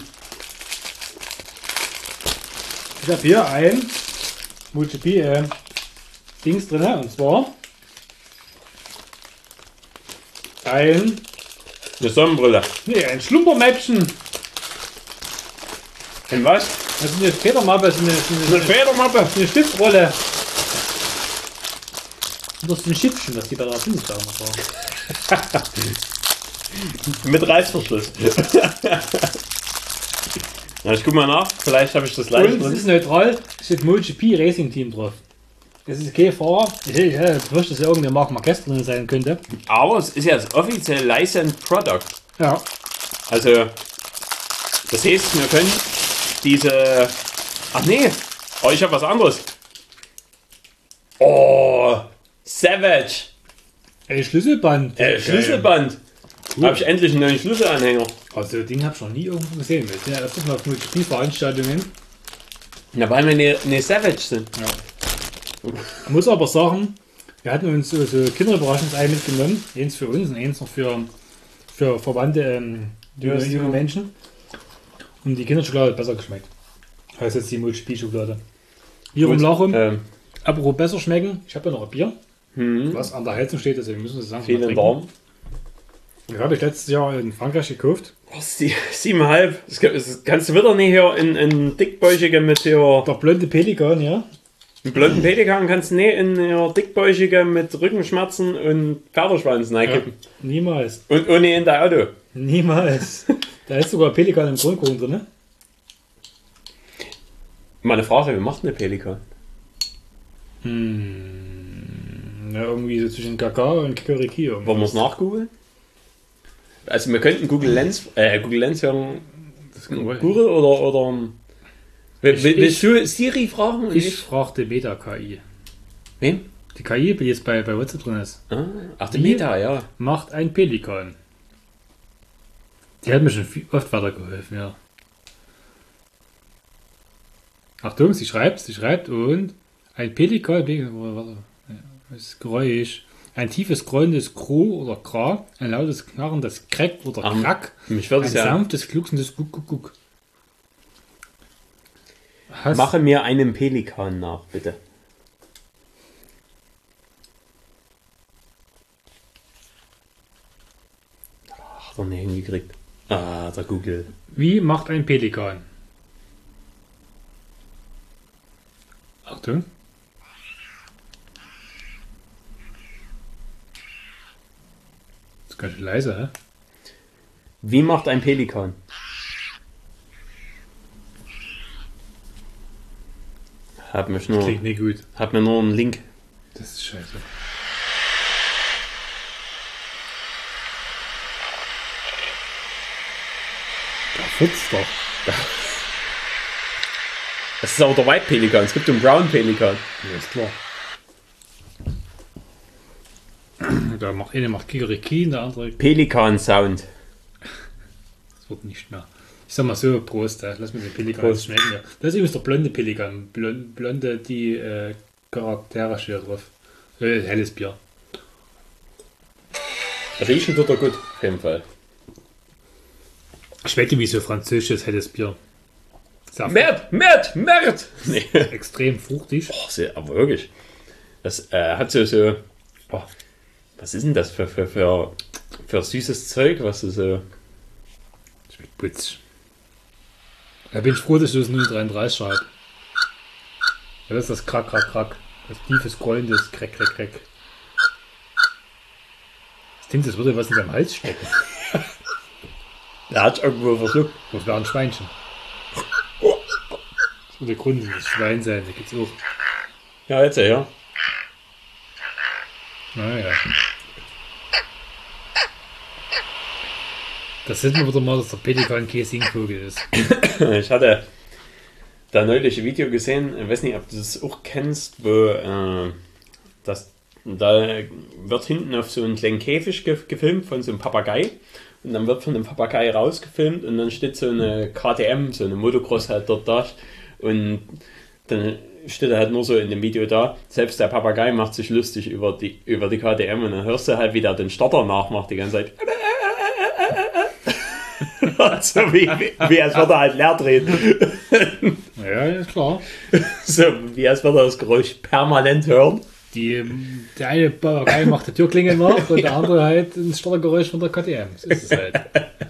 Ich habe hier ein MotoGP äh, Dings drin, und zwar ein, Eine Sonnenbrille. nee, ein Schlumpermäppchen. Und was? Das ist eine Federmappe, das ist eine, das ist Eine eine, Federmappe. eine Stiftrolle. Und das ist ein Schiffchen, das die bei der Bundeswehr noch war. Mit Reißverschluss. Na, ich guck mal nach. Vielleicht habe ich das leicht Und es drin. ist neutral, es steht MotoGP Racing Team drauf. Das ist kein Fahrer. Ich, ich, ich befürchte, dass ja irgendein Marc Marquez drin sein könnte. Aber es ist ja das offizielle Licensed Product. Ja. Also, das heißt, wir können diese... Ach nee, oh, ich habe was anderes. Oh, Savage. Ein Schlüsselband. Äh, Schlüsselband. Cool. Habe ich endlich einen neuen Schlüsselanhänger. Also, den habe ich noch nie irgendwo gesehen. Wir sind ja öfters mal auf MotoGP-Veranstaltungen. Ja, weil wir eine, eine Savage sind. Ja. Ich muss aber sagen, wir hatten uns so, so Kinderüberraschungsei mitgenommen. Eins für uns und eins noch für, für verwandte ähm, junge, Ja, junge so. Menschen. Und die Kinderschokolade hat besser geschmeckt. Heißt jetzt die MotoGP-Schokolade. Hier Gut, rum Lachum. Ähm, Apropos besser schmecken. Ich habe ja noch ein Bier, hm, was an der Heizung steht, deswegen müssen wir es sagen. vielen Dank. Das habe ich letztes Jahr in Frankreich gekauft. Was, die siebeneinhalb? Das, das kannst du wieder nicht hier in, in dickbäuchige mit hier... Der blonde Pelikan, ja. Einen blonden Pelikan kannst du nicht in hier dickbäuchige mit Rückenschmerzen und Pferdeschwanz reinkippen. Niemals. Und ohne in der Auto. Niemals. Da ist sogar Pelikan im Grundkuchen drin. Ne? Meine Frage, wie macht eine Pelikan? Hm. Ja, irgendwie so zwischen Kakao und Kikeriki. Wollen wir es nachgoogeln? Also wir könnten Google Lens, äh, Google Lens hören. Google oder, oder will, will, willst du Siri fragen? Und Ich fragte Meta-K I. Wen? Die K I, die jetzt bei, bei WhatsApp drin ist, Ah, ach, die Die? Meta, ja. macht ein Pelikan. Die hat mir schon viel, oft weitergeholfen, ja. Achtung, sie schreibt, sie schreibt und ein Pelikan, warte, das Geräusch, ein tiefes grollendes Kro oder Kra, ein lautes knarrendes Kreck oder Ach, Krack, Mich würde ein es ja. sanftes glucksendes Guck, Guck, Guck. Hast, Mache mir einen Pelikan nach, bitte. Hat er nicht irgendwie gekriegt. Ah, der Google. Wie macht ein Pelikan? Achtung. Das ist ganz schön leise, hä? Wie macht ein Pelikan? Hab mir nur, Klingt nicht gut. hab mir nur einen Link. Das ist scheiße. Da futzt doch. Das ist auch der White Pelikan. Es gibt einen Brown Pelikan. Ja, ist klar. Da macht eine macht Kikeriki, der andere. Pelikan Sound. Das wird nicht mehr. Ich sag mal so, Prost, äh, lass mir den Pelikan Prost. schmecken. Ja. Das ist übrigens der blonde Pelikan. Blonde, blonde die äh, Charaktere steht drauf. Äh, helles Bier. Riechen tut er gut, auf jeden Fall. Schmeckt wie so französisches helles Bier. Saft. Mert, Mert, Mert! Nee. Extrem fruchtig. Oh, sehr, aber wirklich. Das äh, hat so, so oh, was ist denn das für, für, für, für süßes Zeug, was du so... Schmeckt putzig. Da bin ich froh, dass ich das null dreiunddreißig habe. Ja, das ist das Krack, Krack, Krack. Das tiefe Scrollen, das Krack, Krack, Krack. Das klingt, als würde was in seinem Hals stecken. Der hat irgendwo verschluckt. Das wäre ein Schweinchen. Das wird der Grund, das Schwein sein, da gibt's auch. Ja, jetzt ja. Naja. Das sieht man wieder mal, dass der Pelikan kein Singvogel ist. Ich hatte da neulich ein Video gesehen, ich weiß nicht, ob du das auch kennst, wo äh, das, da wird hinten auf so einen kleinen Käfig ge gefilmt von so einem Papagei und dann wird von dem Papagei rausgefilmt und dann steht so eine K T M, so eine Motocross halt dort da und dann steht er halt nur so in dem Video da, selbst der Papagei macht sich lustig über die, über die K T M und dann hörst du halt, wie der den Starter nachmacht die ganze Zeit. So wie, wie, wie als würde er halt leer drehen. Ja, ist klar. So wie als würde er das Geräusch permanent hören. Die, der eine Papagei macht die Türklingel nach und der andere halt ein Startergeräusch von der K T M. So ist es halt.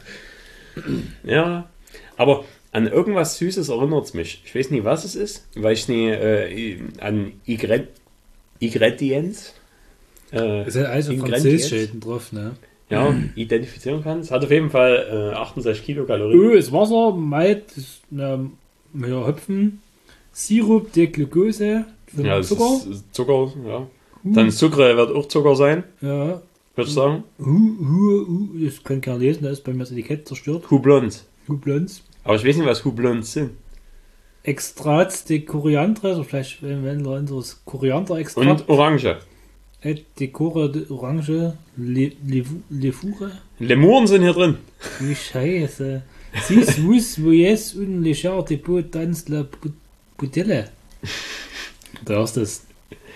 Ja, aber an irgendwas Süßes erinnert es mich. Ich weiß nicht, was es ist, weil ich nie äh, an Igret Ingredients äh, Es ist also Französisch hinten drauf, ne? ja, identifizieren kann. Es hat auf jeden Fall äh, achtundsechzig Kilokalorien. Öl ist Wasser, Malt, ist, ähm, ja, Hopfen, Sirup de Glucose, für Ja, das Zucker. ist Zucker, ja. Dann Zucker wird auch Zucker sein, Ja. würde ich sagen. Hu, hu, hu, ich kann keiner lesen, da ist bei mir das Etikett zerstört. Houblons. Hublons. Aber ich weiß nicht, was Houblons sind. Extrat de Koriander, also vielleicht wenn wir unseres Koriander-Extrakt. Und Orange. Et Decore de Orange, Le, Le, Lefoure. Lemuren sind hier drin. Wie scheiße. Sis, vous, voyez, un léger dépôt dans la Bouteille. Da ist das.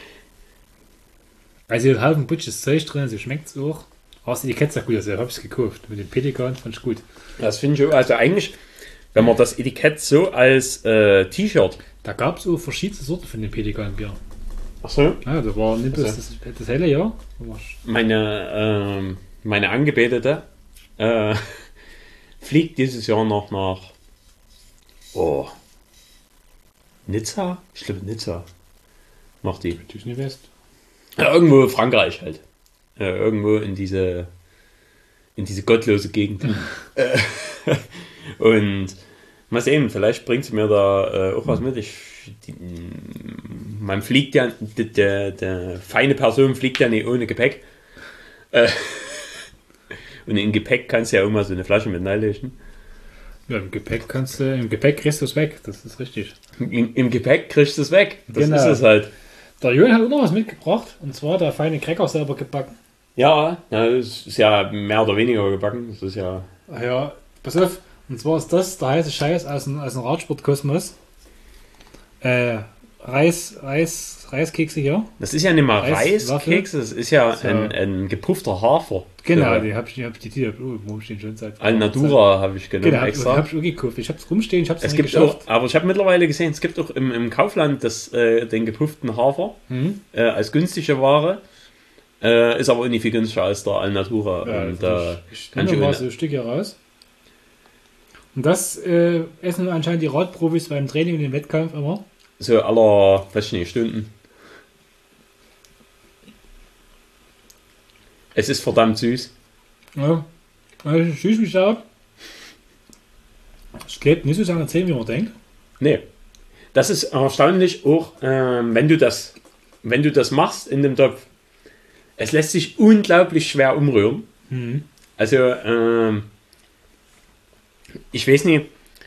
Also, hier hat ein Butches Zeug drin, also schmeckt es auch. Aber das Etikett sagt gut, also habe ich es gekauft. Mit dem Pelikan fand ich gut. Das finde ich auch, also eigentlich, wenn man das Etikett so als äh, T-Shirt. Da gab es auch verschiedene Sorten von dem Pelikan-Bier. Achso. Ja, da war nicht bloß Also. das, das helle, ja. Meine, ähm, meine Angebetete äh, fliegt dieses Jahr noch nach oh, Nizza? Ich glaube Nizza. Macht die. Natürlich nicht West. Ja, irgendwo Frankreich halt. Äh, irgendwo in diese in diese gottlose Gegend. Äh, Und mal sehen, vielleicht bringt sie mir da äh, auch was mit. Ich, die, man fliegt ja, der, der, der feine Person fliegt ja nicht ohne Gepäck. Äh, und in Gepäck kannst du ja auch mal so eine Flasche mit reinlegen. Ja, im Gepäck kannst du, im Gepäck kriegst du es weg, das ist richtig. Im, Im Gepäck kriegst du es weg. Das Genau. ist es halt. Der Jürgen hat auch noch was mitgebracht, und zwar der feine Cracker selber gebacken. Ja, ja, das ist ja mehr oder weniger gebacken. Das ist ja. Ach ja, pass auf, und zwar ist das der heiße Scheiß aus dem, aus dem Radsportkosmos. Äh, Reis, Reis, Reiskekse hier. Das Das ist ja nicht mal Reis, Reiskeks, das ist ja So. ein, ein gepuffter Hafer. Genau, Ja. die hab ich, die hab ich die Titel, oh, wo stehen schon seit. Alnatura habe ich genommen Genau, hab, extra. hab ich auch gekauft. Ich hab's rumstehen, ich hab's Es noch gibt nicht auch, geschafft. aber ich habe mittlerweile gesehen, es gibt auch im, im Kaufland das, äh, den gepufften Hafer Mhm. äh, als günstige Ware. Äh, ist aber auch nicht viel günstiger als der Alnatura. Ja, und, das äh, ist- ich kann nehme ich mal ohne- so ein Stück hier raus. Und das äh, essen anscheinend die Radprofis beim Training und im Wettkampf immer. So aller, weiß ich nicht, Stunden. Es ist verdammt süß. Ja, also süß mich da. Es klebt nicht so lange zäh, wie man denkt. Nee. Das ist erstaunlich auch, ähm, wenn du das, wenn du das machst in dem Topf. Es lässt sich unglaublich schwer umrühren. Mhm. Also, ähm, ich weiß nicht,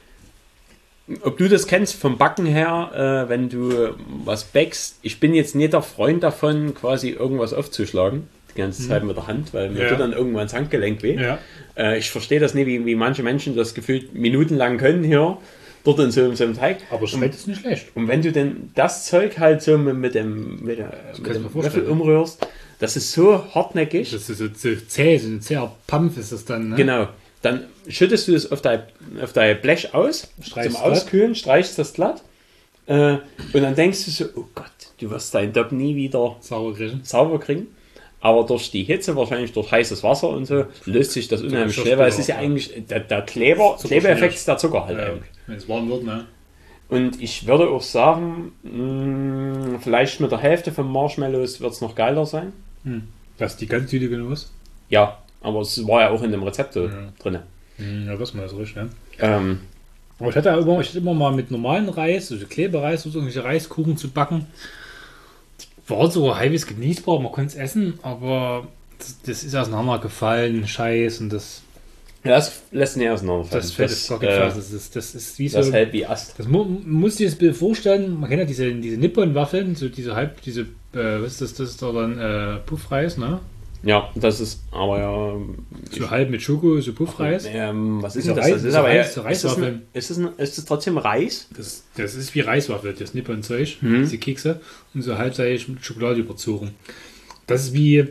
ob du das kennst vom Backen her, äh, wenn du was backst. Ich bin jetzt nicht der Freund davon, quasi irgendwas aufzuschlagen. Die ganze Zeit mit der Hand, weil mir Ja. tut dann irgendwann das Handgelenk weh. Ja. Äh, ich verstehe das nicht, wie, wie manche Menschen das gefühlt minutenlang können hier, dort in so, in so einem Teig. Aber schmeckt es nicht schlecht. Und wenn du denn das Zeug halt so mit, mit dem, mit, der, mit mir dem vorstellen. Löffel umrührst, das ist so hartnäckig. Das ist so, so zäh, so ein zäher Pampf ist das dann. Ne? Genau. Dann schüttest du es auf dein, auf dein Blech aus, Streichst zum Auskühlen, streichst das glatt. Äh, und dann denkst du so, oh Gott, du wirst deinen Dopp nie wieder Sauer kriegen. sauber kriegen. Aber durch die Hitze, wahrscheinlich durch heißes Wasser und so, löst sich das unheimlich Zucker- schnell, weil es ist ja ja. eigentlich, der, der Kleber, Zucker- Klebeeffekt ist der Zucker halt Ja, eigentlich. wenn es warm wird, ne? Und ich würde auch sagen, mh, vielleicht mit der Hälfte von Marshmallows wird es noch geiler sein. Dass die ganz Tüte genug ist. Ja, aber es war ja auch in dem Rezept so Ja. drin. Hm, ja, das mal so richtig, ne? Ähm, Aber ich hatte ja immer, ich hatte immer mal mit normalen Reis, also Klebereis oder irgendwelche Reiskuchen zu backen. Die war so halbwegs genießbar, man konnte es essen, aber das, das ist auseinandergefallen, Scheiß und das, ja, das lässt nicht auseinanderfallen. das fällt das, das, äh, das, ist, das ist wie so. das hält wie Ast. Das mu muss dir das Bild vorstellen, man kennt ja diese, diese Nippon-Waffeln, so diese halb, diese, äh, was ist das, das ist doch dann äh, Puffreis, ne? Ja, das ist aber ja. So halb mit Schoko, so Puffreis. Ähm, was ist So denn das? Reis- Das ist so aber ja, Reis- so ist, das Reiswaffeln. ein, ist, das ein, ist das trotzdem Reis? Das, das ist wie Reiswaffel, das Nippon-Zeug, Mhm. diese Kekse und so halbseitig mit Schokolade überzogen. Das ist wie,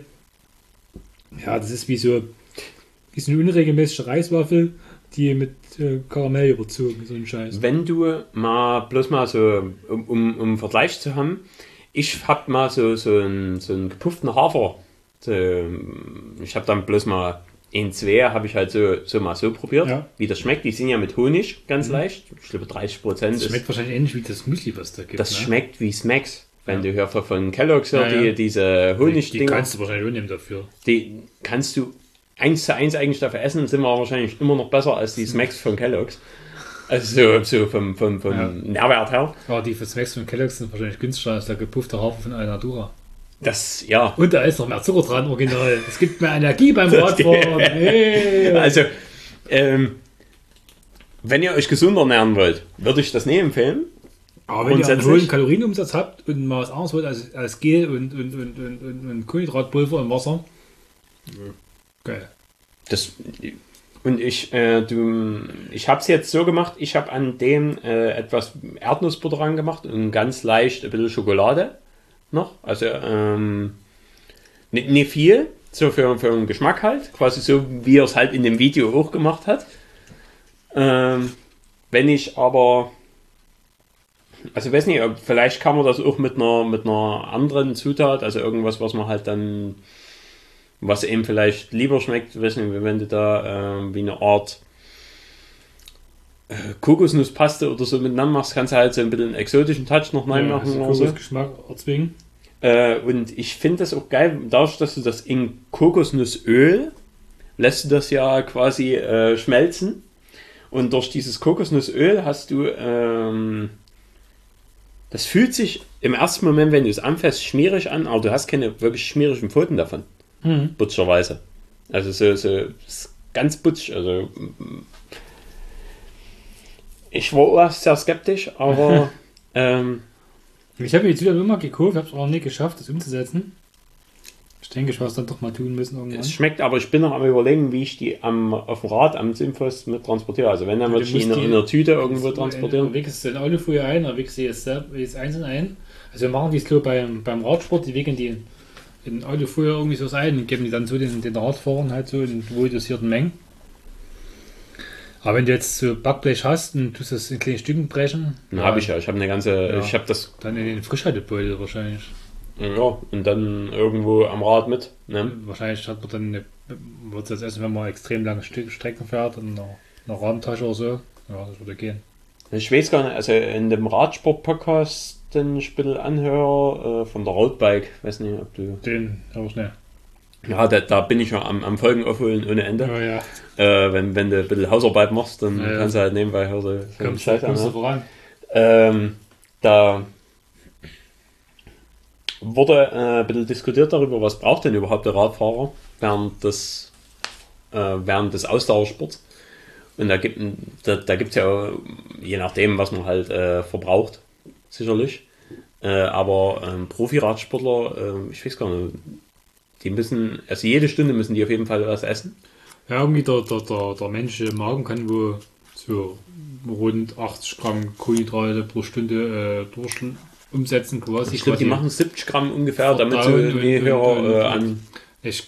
ja, das ist wie so, wie so eine unregelmäßige Reiswaffel, die mit äh, Karamell überzogen, so ein Scheiß. Wenn du mal bloß mal so, um, um, um einen Vergleich zu haben, ich hab mal so, so, einen, so einen gepufften Hafer. So, ich habe dann bloß mal in zwei, habe ich halt so, so mal so probiert, Ja. wie das schmeckt. Die sind ja mit Honig ganz leicht. Ich glaube dreißig Prozent Das ist. schmeckt wahrscheinlich ähnlich wie das Müsli, was da gibt. Das ne? schmeckt wie Smacks. Wenn du hier von- von Kellogg's Ja, hörst, ja. die, diese Die Honigdinger, kannst du wahrscheinlich auch nehmen dafür. die kannst du eins zu eins eigentlich dafür essen, sind wir wahrscheinlich immer noch besser als die Smacks von Kellogg's. Also so, so vom, vom, vom Ja. Nährwert her. Aber die Smacks von Kellogg's sind wahrscheinlich günstiger als der gepuffte Hafer von Alnatura. Das, ja. Und da ist noch mehr Zucker dran, original. Es gibt mehr Energie beim Radfahren. Hey. Also, ähm, wenn ihr euch gesünder ernähren wollt, würde ich das nicht empfehlen. Aber wenn ihr einen Grundsätzlich- hohen Kalorienumsatz habt und mal was anderes wollt als, als Gel und, und, und, und, und, und Kohlenhydratpulver im Wasser, geil. Das, und ich, äh, du, ich habe es jetzt so gemacht, ich habe an dem äh, etwas Erdnussbutter dran gemacht und ganz leicht ein bisschen Schokolade noch. Also ähm, nicht, nicht viel, so für, für den Geschmack halt. Quasi so, wie er es halt in dem Video auch gemacht hat. Ähm, wenn ich aber, also ich weiß nicht, ob- vielleicht kann man das auch mit einer, mit einer anderen Zutat, also irgendwas, was man halt dann, was eben vielleicht lieber schmeckt, weiß nicht, wenn du da ähm, wie eine Art äh, Kokosnusspaste oder so miteinander machst, kannst du halt so ein bisschen einen exotischen Touch noch reinmachen oder so. Geschmack erzwingen. Äh, und ich finde das auch geil, dadurch, dass du das in Kokosnussöl lässt du das ja quasi äh, schmelzen. Und durch dieses Kokosnussöl hast du, ähm, das fühlt sich im ersten Moment, wenn du es anfasst, schmierig an, aber du hast keine wirklich schmierigen Pfoten davon. Mhm. Butcherweise. Also so, so ist ganz butsch. Also mm, ich war auch sehr skeptisch, aber ähm, Ich habe mir die Zutat immer gekauft, habe es auch nicht geschafft, das umzusetzen. Ich denke, ich werde es dann doch mal tun müssen irgendwann. es schmeckt, aber ich bin noch am überlegen, wie ich die am, auf dem Rad am sinnvollsten mit transportiere. Also wenn, dann Ja, würde du ich die in, musst einer- die- in einer Tüte irgendwo Du transportieren. wickelst den Alufolie ein, dann wickelst du jetzt, selber- jetzt einzeln ein. Also wir machen dies klar beim, beim Radsport, die wickeln die in Alufolie irgendwie so ein und geben die dann so den, den Radfahrern halt so in wohl dosierten Mengen. Aber wenn du jetzt so Backblech hast und tust das in kleinen Stücken brechen, Dann habe ich ja. Ich habe eine ganze, Ja. ich habe das, dann in den Frischhaltebeutel wahrscheinlich. ja, und dann irgendwo am Rad mit. Ne? Wahrscheinlich hat man dann eine, wird das essen, wenn man extrem lange Stück- Strecken fährt und noch eine Rahmentasche oder so. Ja, das würde gehen. Ich weiß gar nicht, also in dem Radsport-Podcast, den ich ein bisschen anhöre, äh, von der Roadbike, weiß nicht, ob du... Den habe ich nicht. Ja, da, da bin ich ja am, am Folgen aufholen ohne Ende. Ja, ja. Äh, wenn, wenn du ein bisschen Hausarbeit machst, dann Ja, ja. kannst du halt nebenbei hören, so, so Kommst, Scheiß an. kommst du Ne? voran? Ähm, da wurde äh, ein bisschen diskutiert darüber, was braucht denn überhaupt der Radfahrer während des, äh, während des Ausdauersports. Und da gibt da, da gibt's ja, je nachdem, was man halt äh, verbraucht, sicherlich. Äh, aber ähm, Profi-Radsportler, äh, ich weiß gar nicht, die müssen, also jede Stunde müssen die auf jeden Fall was essen. Ja, irgendwie der, der, der, der menschliche Magen kann wohl so rund achtzig Gramm Kohlenhydrate pro Stunde äh, durch umsetzen quasi. Ich glaube, die machen siebzig Gramm ungefähr, damit sie und, die und, Hörer und, äh, und, an... Ich,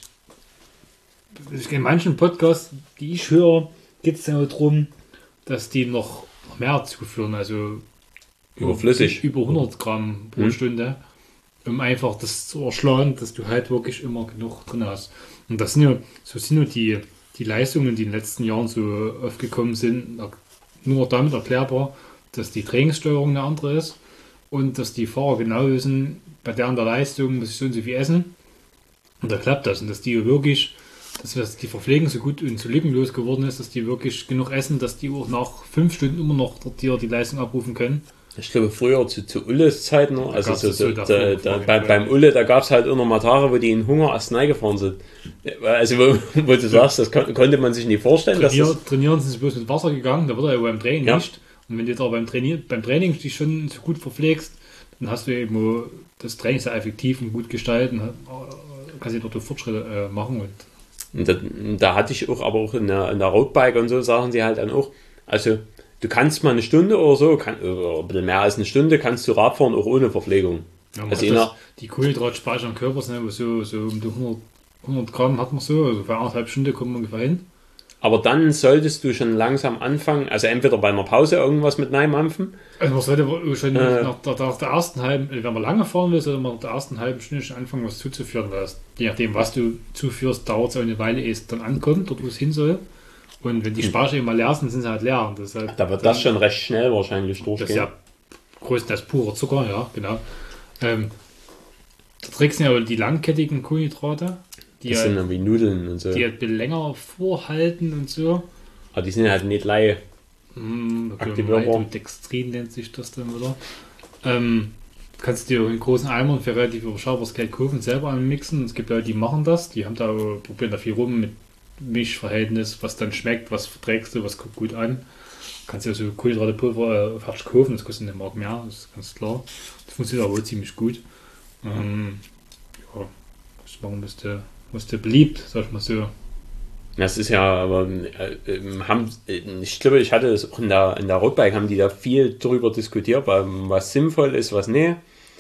ich, in manchen Podcasts, die ich höre, geht es ja nur darum, dass die noch mehr zuführen, also Überflüssig. über hundert Gramm pro Hm. Stunde, um einfach das zu erschlagen, dass du halt wirklich immer genug drin hast. Und das sind ja, so sind ja die, die Leistungen, die in den letzten Jahren so aufgekommen sind, nur damit erklärbar, dass die Trainingssteuerung eine andere ist und dass die Fahrer genau wissen, bei deren der Leistung muss ich so und so viel essen. Und da klappt das. Und dass die wirklich, dass die Verpflegung so gut und so lückenlos geworden ist, dass die wirklich genug essen, dass die auch nach fünf Stunden immer noch dort die, die Leistung abrufen können. Ich glaube, früher zu, zu Ulles Zeiten, noch, also so, so so, davor, da, da, vorher, bei, ja. beim Ulle, da gab es halt immer mal Tage, wo die in Hunger erst reingefahren sind. Also, wo, wo du sagst, das kon konnte man sich nicht vorstellen. Trainier, dass das trainieren sind sie bloß mit Wasser gegangen, da wird er ja beim Training Ja. nicht. Und wenn du da beim, Trainier, beim Training dich schon so gut verpflegst, dann hast du eben das Training sehr effektiv und gut gestalten, kannst du dort Fortschritte äh, machen. Und und da, da hatte ich auch, aber auch in der, in der Roadbike und so sagen sie halt dann auch, also du kannst mal eine Stunde oder so, kann, oder ein bisschen mehr als eine Stunde, kannst du Radfahren auch ohne Verpflegung. ja, man Also hat in das, der, die Kohlenhydratspeicher im Körper sind aber so, so um die hundert, hundert Gramm hat man so, also für eineinhalb Stunden kommt man ungefähr hin. aber dann solltest du schon langsam anfangen, also entweder bei einer Pause irgendwas mit reinmampfen. Also man sollte schon Äh. nach, der, nach der ersten halben, wenn man lange fahren will, sollte man nach der ersten halben Stunde schon anfangen, was zuzuführen, weil es, je nachdem, was du zuführst, dauert es auch eine Weile, ehe es dann ankommt, dort wo es hin soll. Und wenn die Speicher immer leer sind, sind sie halt leer. Und das halt Da wird dann, das schon recht schnell wahrscheinlich das durchgehen. ist ja größtenteils purer Zucker, ja, genau. Ähm, der Trick sind ja die langkettigen Kohlenhydrate, die das sind halt, dann wie Nudeln und so. die halt länger vorhalten und so. Aber die sind halt nicht Laie. Hm, Aktivierbar. Maltodextrin nennt sich das dann wieder. Ähm, kannst du dir in großen Eimern für relativ überschaubares Geld kaufen, selber anmixen. Es gibt Leute, die machen das, die haben da, probieren da viel rum mit Mischverhältnis, was dann schmeckt, was verträgst du, was kommt gut an. Kannst du ja so Kohlenhydratepulver äh, fertig kaufen, das kostet nicht Mark mehr, das ist ganz klar. Das funktioniert aber ziemlich gut. Ähm, ja, was machen müsste, müsste beliebt, sag ich mal so. Das ist ja, aber äh, äh, haben, äh, ich glaube, ich hatte das auch in der, in der Roadbike, haben die da viel drüber diskutiert, was sinnvoll ist, was nicht.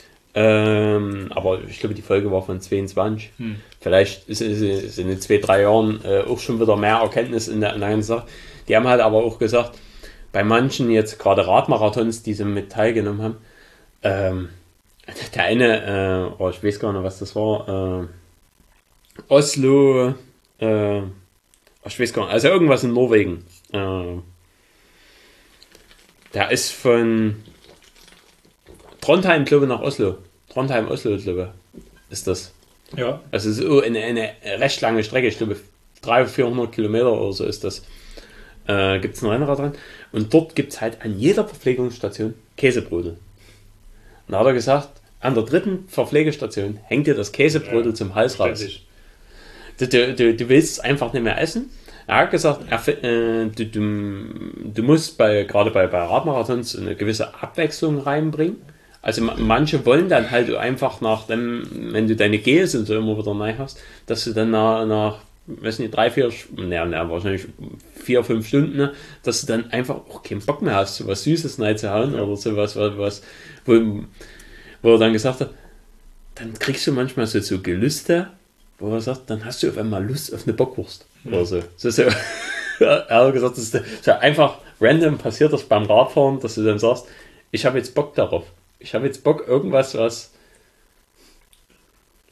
Ähm, aber ich glaube, die Folge war von zweiundzwanzig. Hm. Vielleicht ist es ist in den zwei, drei Jahren äh, auch schon wieder mehr Erkenntnis in der, in der ganzen Sache. Die haben halt aber auch gesagt, bei manchen jetzt gerade Radmarathons, die sie mit teilgenommen haben, ähm, der eine, äh, oh, ich weiß gar nicht, was das war, äh, Oslo, äh, ich weiß gar nicht, also irgendwas in Norwegen. Äh, der ist von Trondheim, glaube ich, nach Oslo. Trondheim, Oslo, glaube ich, ist das. Ja. Also es ist so eine, eine recht lange Strecke, ich glaube dreihundert, vierhundert Kilometer oder so ist das. Äh, gibt es ein Rennrad dran. Und dort gibt es halt an jeder Verpflegungsstation Käsebrote. Und da hat er gesagt, an der dritten Verpflegestation hängt dir das Käsebrote Ja, zum Hals raus. ständig. Du, du, du, du willst es einfach nicht mehr essen. Er hat gesagt, er, äh, du, du, du musst bei, gerade bei, bei Radmarathons eine gewisse Abwechslung reinbringen. Also ma- manche wollen dann halt einfach nach dem, wenn du deine Gels und so immer wieder neu hast, dass du dann nach, nach weiß nicht, drei, vier, ne, ne, wahrscheinlich vier, fünf Stunden, ne, dass du dann einfach auch keinen Bock mehr hast, so was Süßes reinzuhauen oder sowas, was, was, wo, wo er dann gesagt hat, dann kriegst du manchmal so, so Gelüste, wo er sagt, dann hast du auf einmal Lust auf eine Bockwurst oder so. Das ist so er hat gesagt, das ist so einfach random passiert das beim Radfahren, dass du dann sagst, ich habe jetzt Bock darauf. Ich habe jetzt Bock, irgendwas, was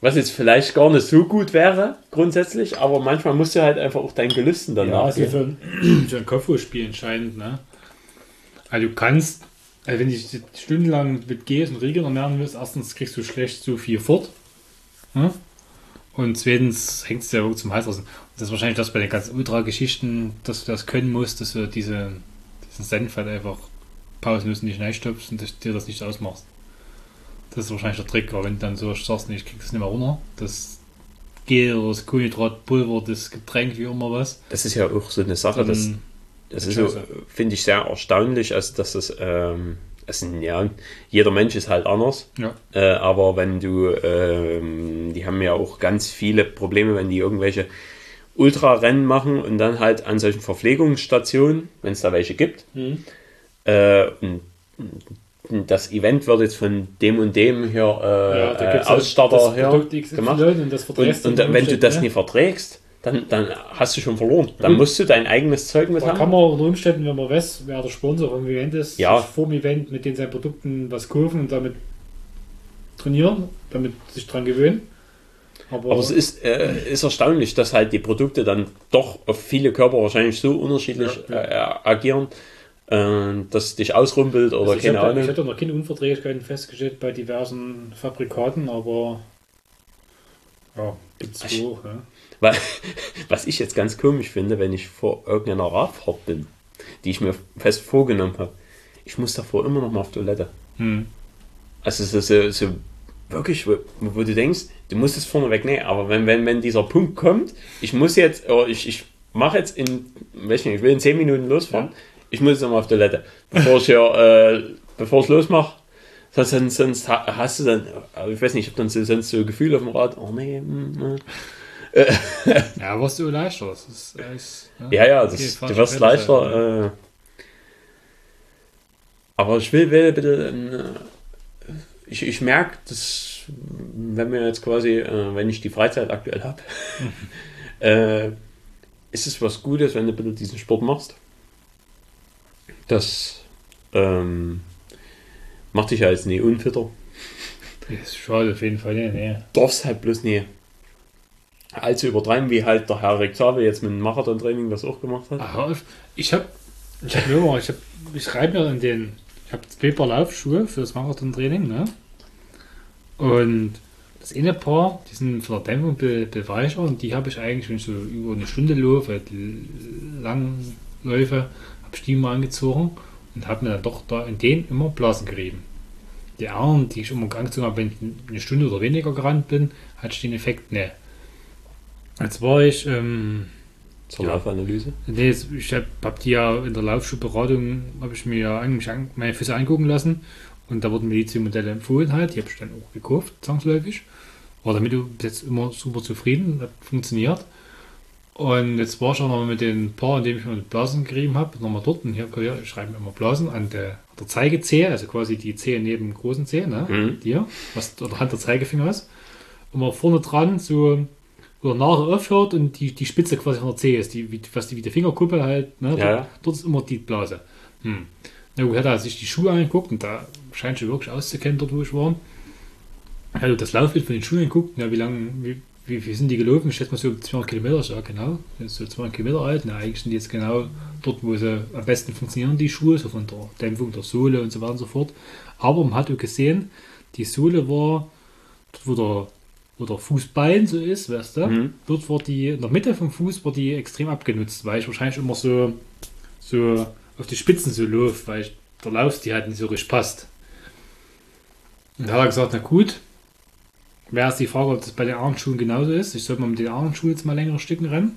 Was jetzt vielleicht gar nicht so gut wäre, grundsätzlich, aber manchmal musst du halt einfach auch dein Gelüsten dann Ja, also nachgehen. für ein, für ein Kopfballspiel entscheidend, ne? Also du kannst, also wenn du stundenlang mit gehst und Regeln ernähren willst, erstens kriegst du schlecht so viel fort. Ne? Und zweitens hängt es ja wirklich zum Hals raus. Und das ist wahrscheinlich das bei den ganzen Ultra-Geschichten, dass du das können musst, dass du diese, diesen Senf halt einfach pausenlos nicht reinstopfst und dass dir das nicht ausmachst. Das ist wahrscheinlich der Trick, aber wenn du dann so sagst, nee, ich krieg das nicht mehr runter, das Gel oder das Kohlenhydratpulver, das Getränk, wie immer was. Das ist ja auch so eine Sache, das, dann- das ist so, finde ich, sehr erstaunlich, also dass das, ähm, also, ja, jeder Mensch ist halt anders, Ja. äh, aber wenn du, ähm, die haben ja auch ganz viele Probleme, wenn die irgendwelche Ultrarennen machen und dann halt an solchen Verpflegungsstationen, wenn es da welche gibt, Mhm. äh, und das Event wird jetzt von dem und dem hier äh, Ja, da äh, gibt's halt Ausstatter das her Produkt X Y gemacht. Und, das Und, verdrängst und du dann, wenn du das ne? nicht verträgst, dann, dann hast du schon verloren. Dann Mhm. musst du dein eigenes Zeug mit Da haben. kann man unter Umständen, wenn man weiß, wer der Sponsor vom Event ist, Ja. sich vor dem Event mit den seinen Produkten was kaufen und damit trainieren, damit sich dran gewöhnen. Aber, Aber es ist, äh, ist erstaunlich, dass halt die Produkte dann doch auf viele Körper wahrscheinlich so unterschiedlich Ja, Äh, agieren, äh, dass es dich ausrumpelt oder also ich keine habe Ahnung. hab noch keine Unverträglichkeiten festgestellt bei diversen Fabrikaten, aber ja, gibt's Ich- auch. Ja. Weil, was ich jetzt ganz komisch finde, wenn ich vor irgendeiner Radfahrt bin, die ich mir fest vorgenommen habe, ich muss davor immer noch mal auf Toilette. Hm. Also so, so, so wirklich, wo, wo du denkst, du musst es vorneweg nehmen, aber wenn, wenn, wenn dieser Punkt kommt, ich muss jetzt, oder ich, ich mache jetzt in, weiß nicht, ich will in zehn Minuten losfahren, Ja. ich muss jetzt nochmal auf Toilette, bevor ich hier, äh, bevor ich losmache. Sonst, sonst ha- hast du dann, äh, ich weiß nicht, ich habe dann so, sonst so Gefühl auf dem Rad, oh nee, mm, äh. Ja, wirst du leichter. Das ist, das ist, Ja, ja, okay, das, falsche du wirst Fälle sein, leichter. Äh, aber ich will, will bitte. Äh, ich ich merke, dass, wenn mir jetzt quasi, äh, wenn ich die Freizeit aktuell habe, äh, ist es was Gutes, wenn du bitte diesen Sport machst. Das ähm, macht dich ja jetzt nie unfitter. Das ist schade, auf jeden Fall. Nee, nee. Darfst halt bloß nie allzu übertreiben, wie halt der Herr Rexave jetzt mit dem Marathon-Training das auch gemacht hat. Aha, ich habe ich hab immer, ich, hab, ich reibe mir in den, ich habe Paper Laufschuhe für das Marathon-Training, ne? Und das eine Paar, die sind von der Dämpfung be, beweicher und die habe ich eigentlich, wenn ich so über eine Stunde laufe, halt Langläufe, habe ich die mal angezogen und habe mir dann doch da in denen immer Blasen gerieben. Die anderen, die ich immer angezogen habe, wenn ich eine Stunde oder weniger gerannt bin, hatte ich den Effekt, ne. Jetzt war ich, ähm, Zur Ja. Laufanalyse. Nee, jetzt- ich habe hab die ja in der Laufschuhberatung, habe ich mir ja eigentlich an, meine Füße angucken lassen und da wurden mir die zwei Modelle empfohlen halt, die habe ich dann auch gekauft, zwangsläufig. War damit bis jetzt immer super zufrieden, hat funktioniert. Und jetzt war ich auch noch mit den Paar, in dem ich mir mit Blasen gerieben habe, nochmal dort und hier, ja, ich schreibe mir immer Blasen an der, der Zeigezehe, also quasi die Zehe neben dem großen Zehe, ne? Mhm. Die hier, was oder Hand der Zeigefinger ist. Und mal vorne dran so oder nachher aufhört und die, die Spitze quasi von der Zehe ist, die, wie, was die wie die Fingerkuppe halt, ne? Ja, dort, ja. dort ist immer die Blase. Hm. Na gut, hat er sich die Schuhe angeguckt und da scheint schon wirklich auszukennen, dort wo ich war. Er hat das Laufbild von den Schuhen angeguckt, ja, wie lange, wie, wie, wie sind die gelaufen? Ich schätze mal so zweihundert Kilometer, ja genau, das ist so zweihundert Kilometer alt. Na, eigentlich sind die jetzt genau dort, wo sie am besten funktionieren, die Schuhe, so von der Dämpfung der Sohle und so weiter und so fort. Aber man hat auch gesehen, die Sohle war dort, wo der wo der Fußbein so ist, weißt du, Mhm. dort war die, in der Mitte vom Fuß war die extrem abgenutzt, weil ich wahrscheinlich immer so, so auf die Spitzen so laufe, weil ich, der Laufstil halt nicht so richtig passt. Und da hat er gesagt, na gut, wäre es die Frage, ob das bei den Armschuhen genauso ist. Ich sollte mal mit den Armschuhen jetzt mal längere Stücken rennen.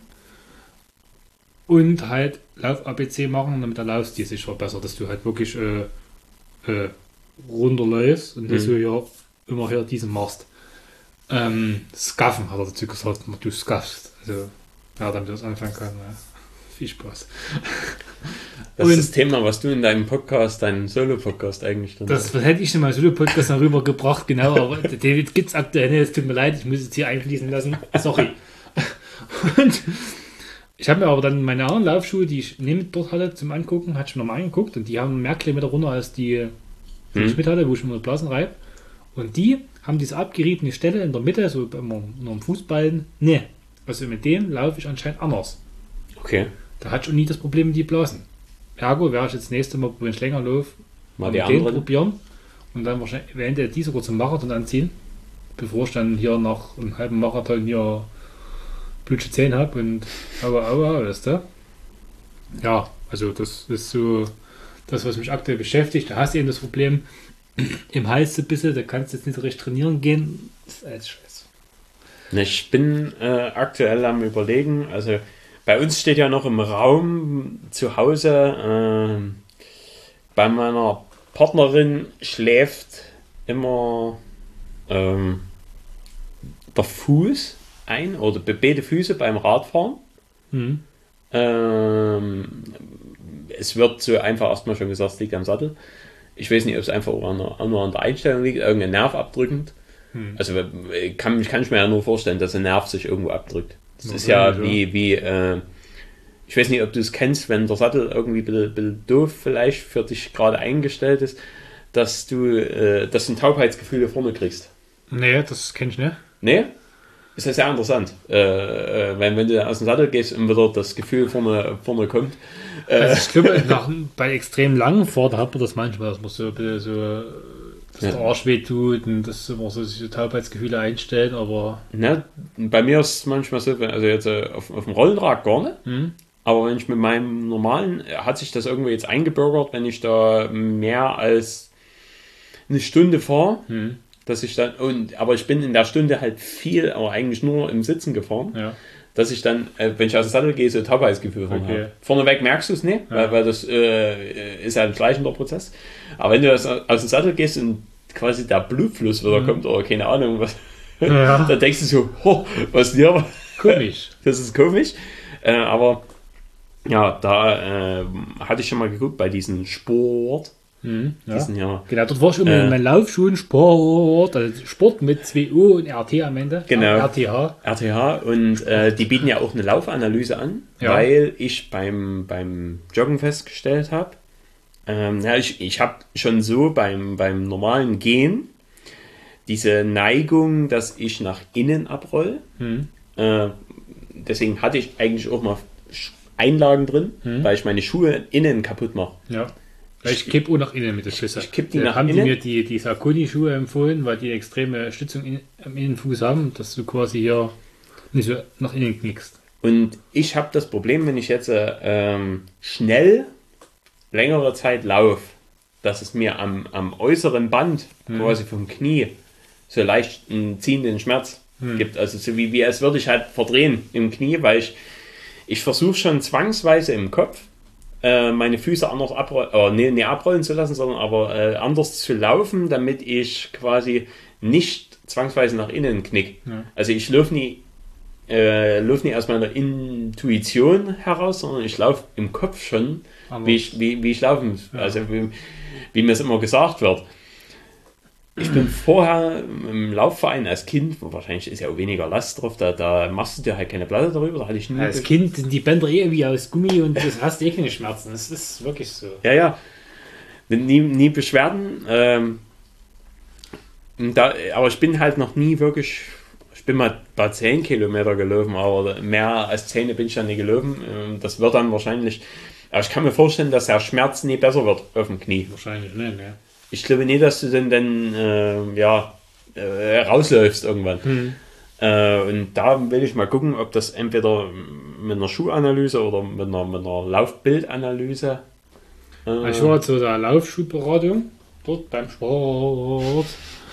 Und halt Lauf-A B C machen, damit der Laufstil sich verbessert, dass du halt wirklich äh, äh, runterläufst und dass Mhm. du ja immer hier diesen machst. Ähm, Scaffen hat er dazu gesagt, du scaffst. Also, ja, damit das anfangen kann. Ja. Viel Spaß. Das Und- ist das Thema, was du in deinem Podcast, deinem Solo-Podcast eigentlich dann Das hätte ich in meinem Solo-Podcast noch rübergebracht, genau, aber David gibt es aktuell nicht. Es tut mir leid, ich muss es hier einfließen lassen. Sorry. Und ich habe mir aber dann meine anderen Laufschuhe, die ich neben dort hatte, zum Angucken, hatte ich mir nochmal angeguckt und die haben mehr Kilometer runter als die, die Mhm. ich mit hatte, wo ich mir Blasen reibe. Und die haben diese abgeriebene Stelle in der Mitte, so beim, nur im Fußball. Nee, also mit dem laufe ich anscheinend anders. Okay. Da hatte ich auch nie das Problem mit die Blasen. Ergo werde ich jetzt das nächste Mal, wenn ich länger laufe, Mal die mit dem anderen. probieren und dann wahrscheinlich eventuell die sogar zum Marathon anziehen, bevor ich dann hier nach einem halben Marathon hier blutige Zähne habe und aua aua, weißt du? Ja, also das ist so das, was mich aktuell beschäftigt. Da hast du eben das Problem, im Hals so ein bisschen, da kannst du jetzt nicht recht trainieren gehen. Das ist alles scheiße. Ich bin äh, aktuell am Überlegen, also bei uns steht ja noch im Raum zu Hause, äh, bei meiner Partnerin schläft immer ähm, der Fuß ein oder beide Füße beim Radfahren. Mhm. Ähm, es wird so einfach erstmal schon gesagt, es liegt am Sattel. Ich weiß nicht, ob es einfach an der, nur an der Einstellung liegt, irgendein Nerv abdrückend. Hm. Also kann, kann ich mir ja nur vorstellen, dass ein Nerv sich irgendwo abdrückt. Das okay, ist ja, ja wie, wie äh, ich weiß nicht, ob du es kennst, wenn der Sattel irgendwie ein bisschen, bisschen doof vielleicht für dich gerade eingestellt ist, dass du, äh, dass du ein Taubheitsgefühl vorne kriegst. Nee, das kenn ich nicht. Nee? Ist ja sehr interessant. Äh, äh, wenn, wenn du aus dem Sattel gehst und wieder das Gefühl vorne, vorne kommt. Äh, also ich glaube, nach, bei extrem langen Fahrten hat man das manchmal, dass man so, so dass ja. der Arsch weh tut und dass immer so sich Taubheitsgefühle einstellen, aber... Na, bei mir ist es manchmal so, also jetzt äh, auf, auf dem Rollenrad gar nicht, mhm. aber wenn ich mit meinem normalen, hat sich das irgendwie jetzt eingebürgert, wenn ich da mehr als eine Stunde fahre, mhm. dass ich dann, und aber ich bin in der Stunde halt viel, aber eigentlich nur im Sitzen gefahren, ja. dass ich dann, äh, wenn ich aus dem Sattel gehe, so Taubheitsgefühl okay. habe. Vorneweg merkst du es nicht, ja. weil, weil das äh, ist halt ein schleichender Prozess. Aber wenn du aus, aus dem Sattel gehst und quasi der Blutfluss wieder mhm. kommt, oder keine Ahnung, was, ja. dann denkst du so, oh, was ist hier? Komisch. Das ist komisch. Äh, aber ja, da äh, hatte ich schon mal geguckt bei diesem Sport. Mhm, ja. Diesen, ja, genau, dort war ich immer äh, in meinen Laufschulen Sport, also Sport mit zwei U und R T am Ende. Genau. R T H. R T H und äh, die bieten ja auch eine Laufanalyse an, ja. weil ich beim, beim Joggen festgestellt habe, ähm, ja, ich, ich habe schon so beim, beim normalen Gehen diese Neigung, dass ich nach innen abroll. Mhm. Äh, deswegen hatte ich eigentlich auch mal Einlagen drin, mhm. weil ich meine Schuhe innen kaputt mache. Ja. Ich kipp auch nach innen mit der Schüsse. Ich kipp die da nach haben innen. die mir die, die Saucony-Schuhe empfohlen, weil die extreme Stützung in, am Innenfuß haben, dass du quasi hier nicht so nach innen knickst. Und ich habe das Problem, wenn ich jetzt äh, ähm, schnell längere Zeit laufe, dass es mir am, am äußeren Band, mhm. quasi vom Knie, so leicht einen ziehenden Schmerz mhm. gibt. Also so wie, wie als würde ich halt verdrehen im Knie, weil ich, ich versuche schon zwangsweise im Kopf, meine Füße anders abrollen, äh, nee, nee, abrollen zu lassen, sondern aber äh, anders zu laufen, damit ich quasi nicht zwangsweise nach innen knick. Ja. Also ich laufe nie, äh, lauf nie aus meiner Intuition heraus, sondern ich laufe im Kopf schon, wie ich, wie, wie ich laufen muss. Ja. Also wie, wie mir es immer gesagt wird. Ich bin vorher im Laufverein als Kind, wo wahrscheinlich ist ja auch weniger Last drauf, da, da machst du dir halt keine Platte darüber. Da hatte ich nie als durch... Kind sind die Bänder eh wie aus Gummi und das hast eh keine Schmerzen. Das ist wirklich so. Ja, ja. Nie, nie Beschwerden. Ähm, da, aber ich bin halt noch nie wirklich, ich bin mal bei zehn Kilometer gelaufen, aber mehr als zehn bin ich dann nie gelaufen. Das wird dann wahrscheinlich, aber ich kann mir vorstellen, dass der Schmerz nie besser wird auf dem Knie. Wahrscheinlich nicht, ne? Ich glaube nicht, dass du dann, dann äh, ja, äh, rausläufst irgendwann. Hm. Äh, und da will ich mal gucken, ob das entweder mit einer Schuhanalyse oder mit einer, mit einer Laufbildanalyse. Äh, ich war zu der Laufschuhberatung dort beim Sport.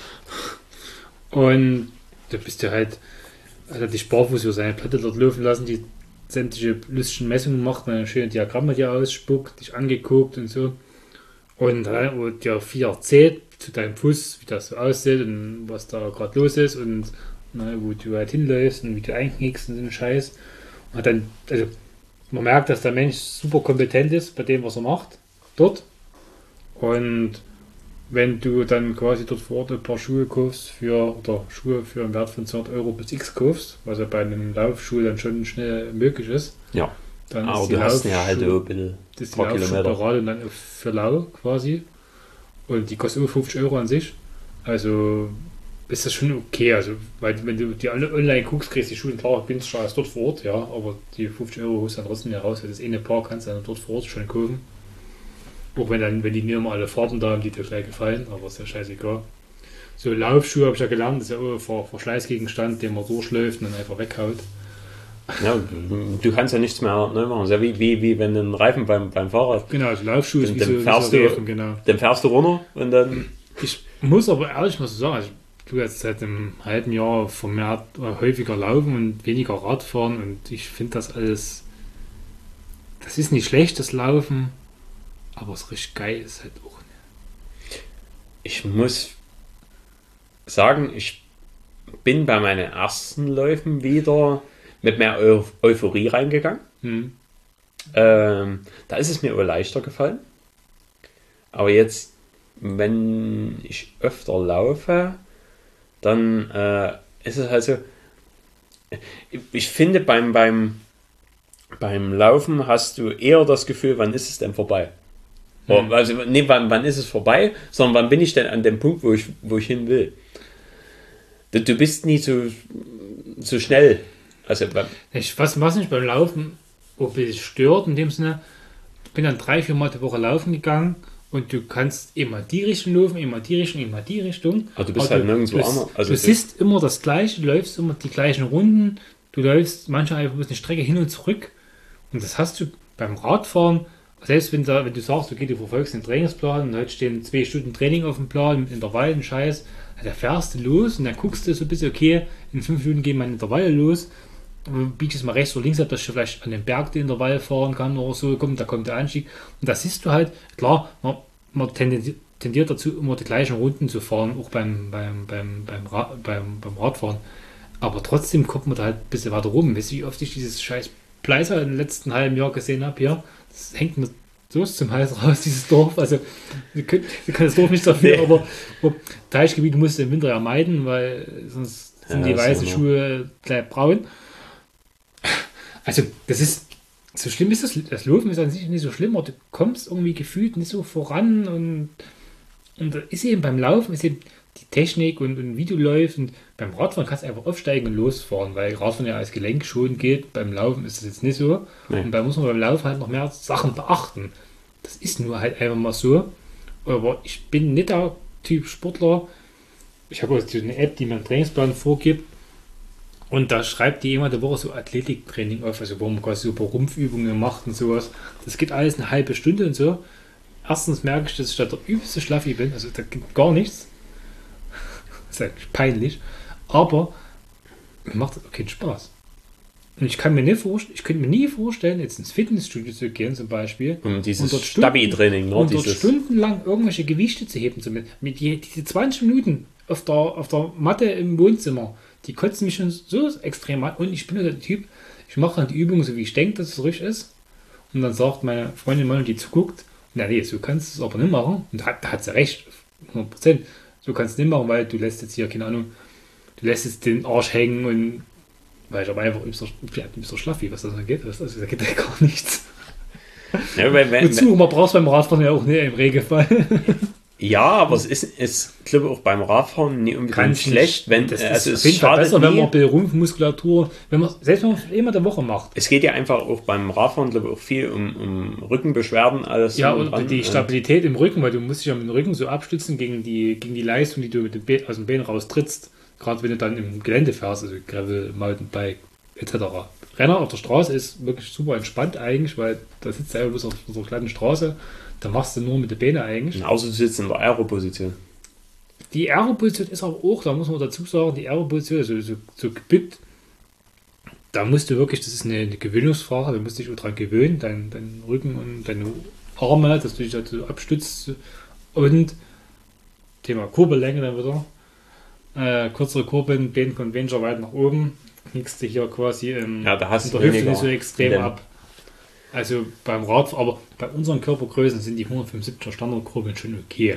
Und da bist du halt, hat er dich barfuß für seine Platte dort laufen lassen, die sämtliche lustischen Messungen gemacht, eine schöne Diagramme dir ausspuckt, dich angeguckt und so. Und dann wurde dir viel erzählt zu deinem Fuß, wie das so aussieht und was da gerade los ist und ne, wo du halt hinläufst und wie du einknickst und so einen Scheiß. Und hat dann, also man merkt, dass der Mensch super kompetent ist bei dem, was er macht, dort. Und wenn du dann quasi dort vor Ort ein paar Schuhe kaufst für, oder Schuhe für einen Wert von zweihundert Euro bis X kaufst, was ja bei einem Laufschuh dann schon schnell möglich ist, ja. Dann aber ist die du hast ja halt auch ein bisschen das ist die Laufschuhberatung dann für lau quasi. Und die kostet über fünfzig Euro an sich. Also ist das schon okay. Also, weil wenn du die alle online guckst, kriegst du die Schuhe klar günstiger als dort vor Ort, ja. Aber die fünfzig Euro holst du dann trotzdem nicht raus, weil das eine Paar kannst du dann dort vor Ort schon kaufen. Auch wenn dann, wenn die nicht immer alle Farben da haben, die dir gleich gefallen, aber ist ja scheißegal. So Laufschuhe habe ich ja gelernt, das ist ja auch ein Verschleißgegenstand, den man durchläuft und dann einfach weghaut. Ja, du kannst ja nichts mehr neu machen. Das ist ja wie, wie, wie wenn ein Reifen beim, beim Fahrrad. Genau, also Laufschuhe ist wie den so, fährst so du, Reifen, genau. Den fährst du runter und dann. Ich muss aber ehrlich mal so sagen, also ich tue jetzt seit einem halben Jahr vermehrt äh, häufiger laufen und weniger Radfahren und ich finde das alles, das ist nicht schlecht, das Laufen, aber es richtig geil ist halt auch nicht. Ich muss sagen, ich bin bei meinen ersten Läufen wieder mit mehr Eu- Euphorie reingegangen. Hm. Ähm, da ist es mir auch leichter gefallen. Aber jetzt, wenn ich öfter laufe, dann äh, ist es halt so, ich finde beim, beim, beim Laufen hast du eher das Gefühl, wann ist es denn vorbei? Hm. Also nee, wann, wann ist es vorbei, sondern wann bin ich denn an dem Punkt, wo ich, wo ich hin will. Du, du bist nie so, so schnell. Also, ich, was, was mich beim Laufen auch ein bisschen stört, in dem Sinne, ich bin dann drei, vier Mal die Woche laufen gegangen und du kannst immer die Richtung laufen, immer die Richtung, immer die Richtung. Aber du bist aber halt du, nirgendwo du, anders. Also du siehst immer das Gleiche, du läufst immer die gleichen Runden, du läufst manchmal einfach eine Strecke hin und zurück und das hast du beim Radfahren, selbst wenn, da, wenn du sagst, okay, du verfolgst den Trainingsplan und heute stehen zwei Stunden Training auf dem Plan mit Intervallen und Scheiß, da fährst du los und dann guckst du so ein bisschen, okay, in fünf Minuten gehen meine Intervalle los, biegst es mal rechts oder links ab, dass ich vielleicht an den Berg den Intervall fahren kann oder so, kommt, da kommt der Anstieg und da siehst du halt, klar, man, man tendiert, tendiert dazu, immer die gleichen Runden zu fahren, auch beim, beim, beim, beim, Ra- beim, beim Radfahren, aber trotzdem kommt man da halt ein bisschen weiter rum. Weißt du, wie oft ich dieses scheiß Pleißer im letzten halben Jahr gesehen habe hier, das hängt mir so zum Hals raus, dieses Dorf. Also, wir können, wir können das Dorf nicht dafür, nee. aber, aber Teichgebiet musst du im Winter ja meiden, weil sonst sind ja, die weißen so Schuhe gleich braun. Also, das ist, so schlimm ist das, das Laufen ist an sich nicht so schlimm, aber du kommst irgendwie gefühlt nicht so voran und, und ist eben beim Laufen, ist eben die Technik und, und wie du läufst und beim Radfahren kannst du einfach aufsteigen und losfahren, weil Radfahren ja als Gelenk schon geht, beim Laufen ist das jetzt nicht so. Nee. Und da muss man beim Laufen halt noch mehr Sachen beachten. Das ist nur halt einfach mal so. Aber ich bin nicht der Typ Sportler. Ich habe also eine App, die mir einen Trainingsplan vorgibt und da schreibt die immer der Woche so Athletiktraining auf, also wo man quasi so ein paar Rumpfübungen macht und sowas. Das geht alles eine halbe Stunde und so. Erstens merke ich, dass ich da der übelste Schlaffi bin, also da geht gar nichts. Das ist eigentlich peinlich, aber mir macht das auch keinen Spaß. Und ich kann mir nicht vorstellen, ich könnte mir nie vorstellen, jetzt ins Fitnessstudio zu gehen zum Beispiel. Und dieses Stabi-Training, ne? Und dort dieses stundenlang irgendwelche Gewichte zu heben. Mit, mit die, diese zwanzig Minuten auf der, auf der Matte im Wohnzimmer, die kotzen mich schon so extrem an. Und ich bin nur der Typ, ich mache dann die Übung so, wie ich denke, dass es richtig ist. Und dann sagt meine Freundin mal, die zuguckt, na nee, so kannst du es aber nicht machen. Und da hat, da hat sie recht, hundert Prozent. So kannst du nicht machen, weil du lässt jetzt hier, keine Ahnung, du lässt jetzt den Arsch hängen und weil ich aber einfach übster, übster schlaffi, was das angeht. Das, also, da geht ja gar nichts. Ja, weil, wenn, Wozu? Man braucht es beim Radfahren ja auch nicht im Regelfall. Ja, aber es ist, ist glaube ich, auch beim Radfahren nicht unbedingt Kann schlecht, wenn das also ist es schadet besser, nie. Wenn man bei Rumpfmuskulatur, wenn man selbst wenn man immer der Woche macht. Es geht ja einfach auch beim Radfahren, glaube ich, auch viel um, um Rückenbeschwerden, alles. Ja, und, und die Stabilität im Rücken, weil du musst dich ja mit dem Rücken so abstützen gegen die, gegen die Leistung, die du mit dem Be- aus dem Bein raustrittst. Gerade wenn du dann im Gelände fährst, also Gravel, Mountainbike et cetera. Renner auf der Straße ist wirklich super entspannt eigentlich, weil da sitzt du einfach bloß auf so einer kleinen Straße. Da machst du nur mit den Beinen eigentlich. Außer du sitzt in der Aero-Position. Die Aero-Position ist aber auch, da muss man dazu sagen, die Aero-Position, also so, so gebückt, da musst du wirklich, das ist eine, eine Gewöhnungsfrage, da musst du dich auch dran gewöhnen, dein, dein Rücken und deine Arme, dass du dich dazu abstützt. Und Thema Kurbellänge dann wieder. Äh, kürzere Kurbeln, Bein kommt weniger weit nach oben, knickst du hier quasi ähm, ja, da hast in der Hüfte nicht so extrem ab. Also beim Radfahren, aber bei unseren Körpergrößen sind die hundertfünfundsiebziger Standardkurbeln schon okay.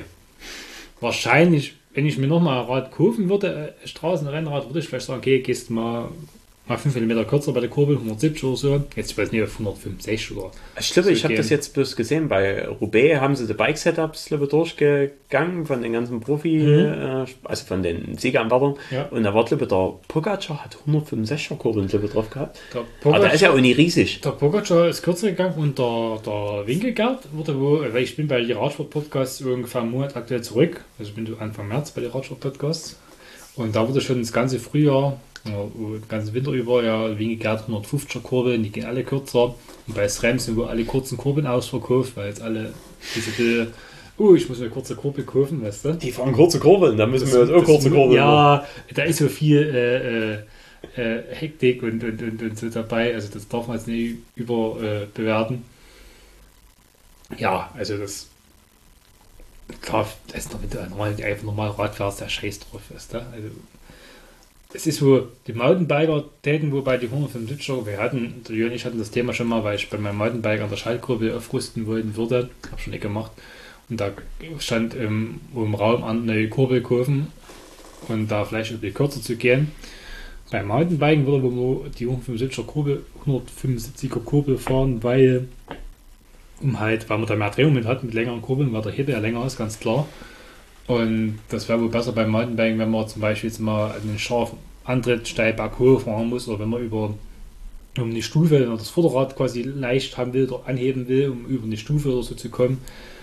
Wahrscheinlich, wenn ich mir nochmal ein Rad kaufen würde, ein Straßenrennrad, würde ich vielleicht sagen, okay, gehst mal mal fünf Millimeter kürzer bei der Kurbel, hundertsiebzig oder so. Jetzt, ich weiß nicht, auf hundertfünfundsechzig oder. Ich glaube, so ich habe das jetzt bloß gesehen. Bei Roubaix haben sie die Bike-Setups glaube ich, durchgegangen von den ganzen Profi, Mhm. äh, also von den Siegeranwärtern. Ja. Und da war, glaube ich, der Pogacar hat hundertfünfundsechziger Kurbeln glaube ich, drauf gehabt. Der Aber der ist ja auch nicht riesig. Der Pogacar ist kürzer gegangen und der, der Winkelgard wurde wo, weil ich bin bei den Radsport-Podcasts ungefähr einen Monat aktuell zurück, also ich bin so Anfang März bei den Radsport-Podcasts und da wurde schon das ganze Frühjahr, ja, den ganzen Winter über, ja, Winkelgard hundertfünfziger Kurbeln, die gehen alle kürzer und bei SRAM sind wohl alle kurzen Kurbeln ausverkauft, weil jetzt alle diese Bilder, oh, ich muss mir eine kurze Kurbel kaufen, weißt du? Die fahren kurze Kurbeln, da müssen wir jetzt auch Das- kurze Kurbeln machen. Ja, da ist so viel äh, äh, äh, Hektik und, und, und, und so dabei. Also das darf man jetzt nicht überbewerten. Äh, bewerten. Ja, also das klar, das ist noch, wenn du normal, einfach normal Rad fährst, der Scheiß drauf ist. Da? Also es ist so, die Mountainbiker täten wobei die hundertfünfundsiebziger, wir hatten, der Jörn und ich hatten das Thema schon mal, weil ich bei meinem Mountainbike an der Schaltkurbel aufrüsten wollen würde. Habe schon nicht gemacht. Und da stand im, im Raum an eine Kurbel kaufen und da vielleicht ein bisschen kürzer zu gehen. Beim Mountainbiken würde man die hundertfünfundsiebziger Kurbel, hundertfünfundsiebziger Kurbel fahren, weil um halt, weil man da mehr Drehung mit hat, mit längeren Kurbeln, weil der Hebel ja länger ist, ganz klar. Und das wäre wohl besser beim Mountainbiken, wenn man zum Beispiel jetzt mal einen scharfen Antritt steil berghoch fahren muss oder wenn man über um eine Stufe, wenn man das Vorderrad quasi leicht haben will oder anheben will, um über eine Stufe oder so zu kommen.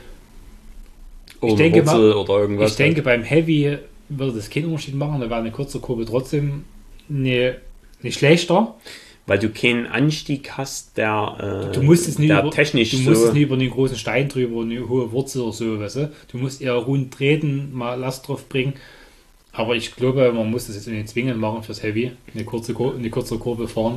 Oder Ich denke, Wurzel mal, oder irgendwas. ich denke beim Heavy würde das keinen Unterschied machen, da wäre eine kurze Kurbel trotzdem eine, nicht schlechter. Weil du keinen Anstieg hast, der, äh, Du musst es nicht, der über, technisch du musst so... es nicht über einen großen Stein drüber, eine hohe Wurzel oder so, weißt du? Du musst eher rund treten, mal Last drauf bringen. Aber ich glaube, man muss das jetzt nicht zwingend machen fürs Heavy, eine kurze, Kur- eine kurze Kurbel fahren.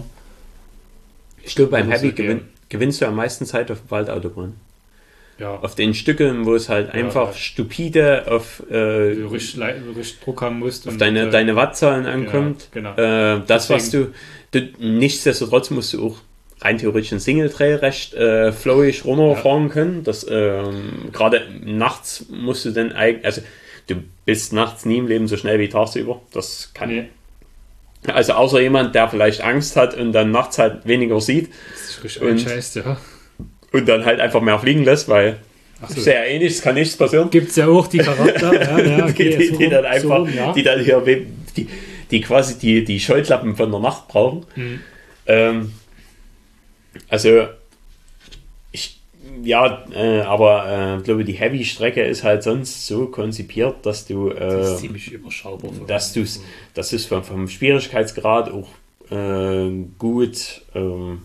Ich glaube, beim Muss Heavy okay. gewinn, gewinnst du am meisten Zeit auf Waldautobahn. Ja, Auf den Stücken, wo es halt einfach ja. stupide auf, äh, wenn du richtig, le- richtig Druck haben musst. auf und, deine, äh, deine Wattzahlen ankommt. Genau, Äh, das, was du, du... Nichtsdestotrotz musst du auch rein theoretisch ein Single-Trail recht äh, flowig runterfahren können. Das ähm, gerade nachts musst du dann eigentlich... Also du bist nachts nie im Leben so schnell wie tagsüber. Das kann... Nee, Also außer jemand, der vielleicht Angst hat und dann nachts halt weniger sieht das ist richtig Und- ein Scheiß, ja. und dann halt einfach mehr fliegen lässt, weil Ach so. sehr ähnlich, es kann nichts passieren. Gibt es ja auch die Charakter, ja, ja, okay, die, so die rum, dann so einfach, rum, ja. die dann hier, die, die quasi die, die Scheuklappen von der Nacht brauchen. Mhm. Ähm, also, ich, ja, äh, aber äh, ich glaube, die Heavy-Strecke ist halt sonst so konzipiert, dass du, Das äh, ist ziemlich überschaubar. dass du es, dass du es vom, vom Schwierigkeitsgrad auch äh, gut, ähm,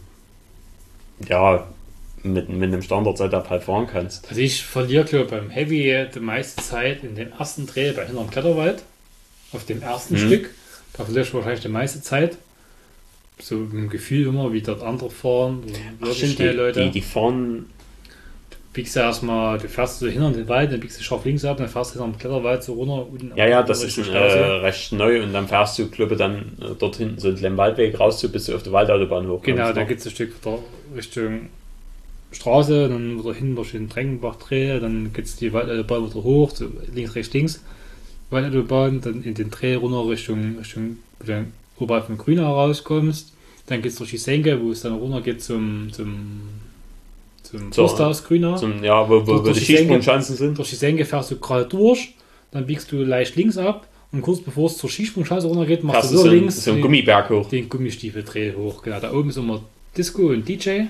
ja, mit, mit einem Standard-Setup halt fahren kannst. Also ich verliere, glaube ich, beim Heavy die meiste Zeit in dem ersten Dreh bei hinterm Kletterwald. Auf dem ersten Mhm. Stück. Da verliere ich wahrscheinlich die meiste Zeit. So mit dem Gefühl immer, wie dort andere fahren. Ach, Wirklich stimmt, schnell, die, Leute. die, die fahren, biegst du erstmal, du fährst so hinter den Wald, dann biegst du scharf links ab, dann fährst du hinter dem Kletterwald so runter. Unten ja, ja, auf das die ist Richtung äh, Straße. recht neu und dann fährst du, glaube ich, dann äh, dort hinten so einen kleinen Waldweg raus, so bis du auf der Waldautobahn hochkommst. Genau, da ne? geht es ein Stück wieder Richtung Straße, dann wieder hin durch den Drengenbach-Dreh, dann geht es die Waldautobahn wieder hoch, so links, rechts, links. Waldautobahn, dann in den Dreh runter Richtung, Richtung wo du dann oberhalb von Grüner rauskommst. Dann geht es durch die Senke, wo es dann runter geht zum, zum, zum So, Forsthaus Grüner. Zum, ja, wo, wo, wo Durch die die Senke. Skisprungschanzen sind. Durch die Senke fährst du gerade durch, dann biegst du leicht links ab und kurz bevor es zur Skisprungschanze runtergeht, machst Fährst du du so so, ein, links so einen den- Gummiberg hoch. den Gummistiefeldreh hoch. Genau, da oben ist immer Disco und D J.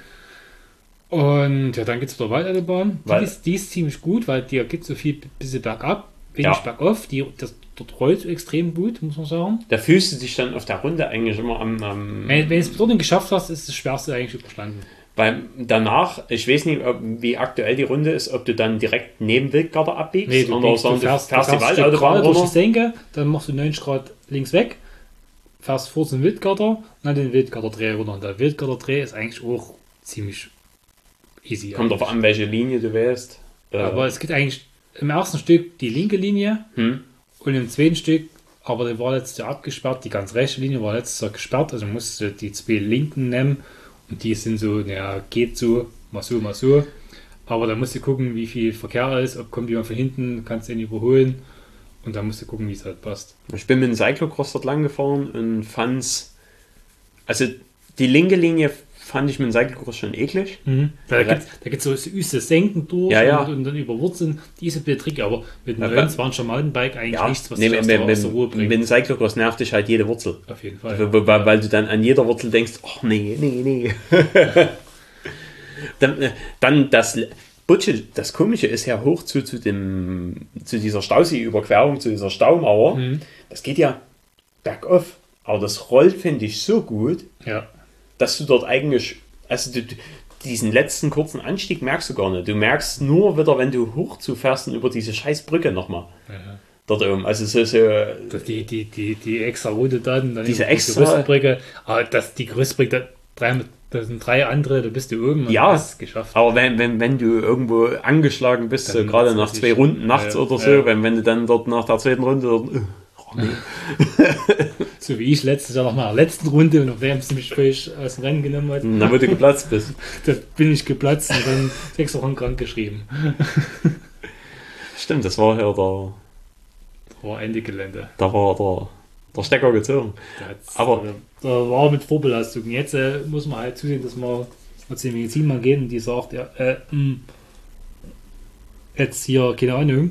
Und ja, dann geht es zur Waldautobahn. Die Weil- ist, die ist ziemlich gut, weil die geht so viel bisschen bergab, wenig Ja. bergauf. Die, das, dort rollt extrem gut, muss man sagen. Da fühlst du dich dann auf der Runde eigentlich immer am, am Wenn, wenn du es dort nicht geschafft hast, ist das Schwerste eigentlich überstanden. weil danach, ich weiß nicht, ob, wie aktuell die Runde ist, ob du dann direkt neben Wildgarter abbiegst Nee, du, oder biegst, du sondern fährst, du fährst du die fährst ein Stück Waldautobahn gerade durch die runter. Senke, dann machst du neunzig Grad links weg, fährst vor zum Wildgarter und dann den Wildgarter-Dreh runter. Und der Wildgarter-Dreh ist eigentlich auch ziemlich easy. Kommt eigentlich. drauf an, welche Linie du wählst. Äh, Aber es gibt eigentlich im ersten Stück die linke Linie hm? und im zweiten Stück, aber die war letztes Jahr abgesperrt, die ganz rechte Linie war letztes Jahr gesperrt, also musst du die zwei linken nehmen und die sind so, naja, geht so, mal so, mal so. Aber da musst du gucken, wie viel Verkehr ist, ob kommt jemand von hinten, kannst du ihn überholen und dann musst du gucken, wie es halt passt. Ich bin mit dem Cyclocross dort lang gefahren und fand's Also die linke Linie fand ich mit dem Cyclocross schon eklig. Mhm. Da gibt es so üste Senken durch ja, ja. Und, und dann über Wurzeln, diese Trick, aber mit dem ja, neuen waren schon Mountainbike eigentlich ja, nichts, was nee, dich aus, mit, der, aus der Ruhe bringt. Mit dem Cyclocross nervt dich halt jede Wurzel. Auf jeden Fall. Weil, weil, weil du dann an jeder Wurzel denkst, ach nee, nee, nee. dann, dann das Butsche, das Komische ist ja hoch zu, zu, dem, zu dieser Stausee-Überquerung, zu dieser Staumauer. Mhm. Das geht ja bergauf. Aber das rollt, finde ich, so gut, ja. dass du dort eigentlich, also du, diesen letzten kurzen Anstieg merkst du gar nicht. Du merkst nur wieder, wenn du hoch zufährst und über diese scheiß Brücke nochmal. Ja. Dort oben. Also so, so die, die, die, die extra Route dann, dann diese extra die Gerüstbrücke. Aber das, die Gerüstbrücke, drei, das sind drei andere, da bist du oben und ja, hast es geschafft. Aber wenn, wenn, wenn du irgendwo angeschlagen bist, so gerade nach zwei Runden nachts ja, oder so, ja. wenn, wenn du dann dort nach der zweiten Runde dort, oh, nee. So wie ich letztes Jahr nach meiner letzten Runde und auf der du mich völlig aus dem Rennen genommen hat. Na, wo du geplatzt bist. Da bin ich geplatzt und dann sechs Wochen krank geschrieben. Stimmt, das war ja der. Das war Ende Gelände. Da war der, der Stecker gezogen. Aber da war mit Vorbelastung. Jetzt äh, muss man halt zusehen, dass man zur Medizin mal gehen und die sagt, ja, äh, mh, jetzt hier, keine Ahnung.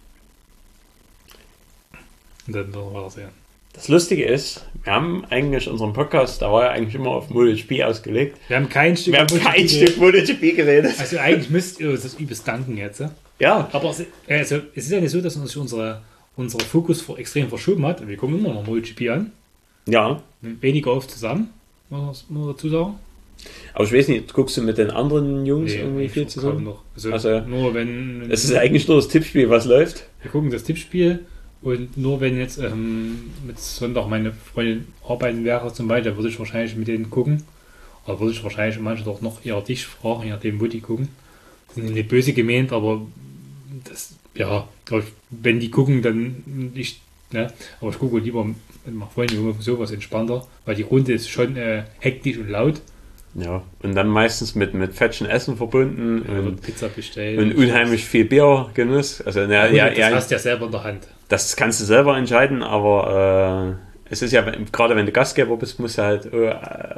Und dann war das ja. Das Lustige ist, wir haben eigentlich unseren Podcast, da war ja eigentlich immer auf MotoGP ausgelegt. Wir haben kein Stück, wir haben kein Stück MotoGP geredet. Also eigentlich müsst ihr uns das übelst danken jetzt. Ja. Aber es, also, es ist ja nicht so, dass uns unsere, unser Fokus extrem verschoben hat. Wir gucken immer noch MotoGP an. Ja. Weniger oft zusammen, muss man dazu sagen. Aber ich weiß nicht, guckst du mit den anderen Jungs nee, irgendwie viel zusammen? Noch. Also, also nur wenn, wenn... Es ist eigentlich nur das Tippspiel, was läuft. Wir gucken das Tippspiel. Und nur wenn jetzt ähm, mit Sonntag meine Freundin arbeiten wäre zum Beispiel, da würde ich wahrscheinlich mit denen gucken. Oder würde ich wahrscheinlich manchmal doch noch eher dich fragen, je nachdem, wo die gucken. Das sind nicht böse gemeint, aber das, ja, ich, wenn die gucken, dann ich, ne, aber ich gucke lieber mit meiner Freundin sowas entspannter, weil die Runde ist schon äh, hektisch und laut. Ja, und dann meistens mit, mit fettschen Essen verbunden ja, und Pizza bestellen. Und unheimlich viel Biergenuss. Also, na, ja, ja, das ja, hast du ja selber in der Hand. Das kannst du selber entscheiden, aber äh, es ist ja, gerade wenn du Gastgeber bist, musst du halt, äh,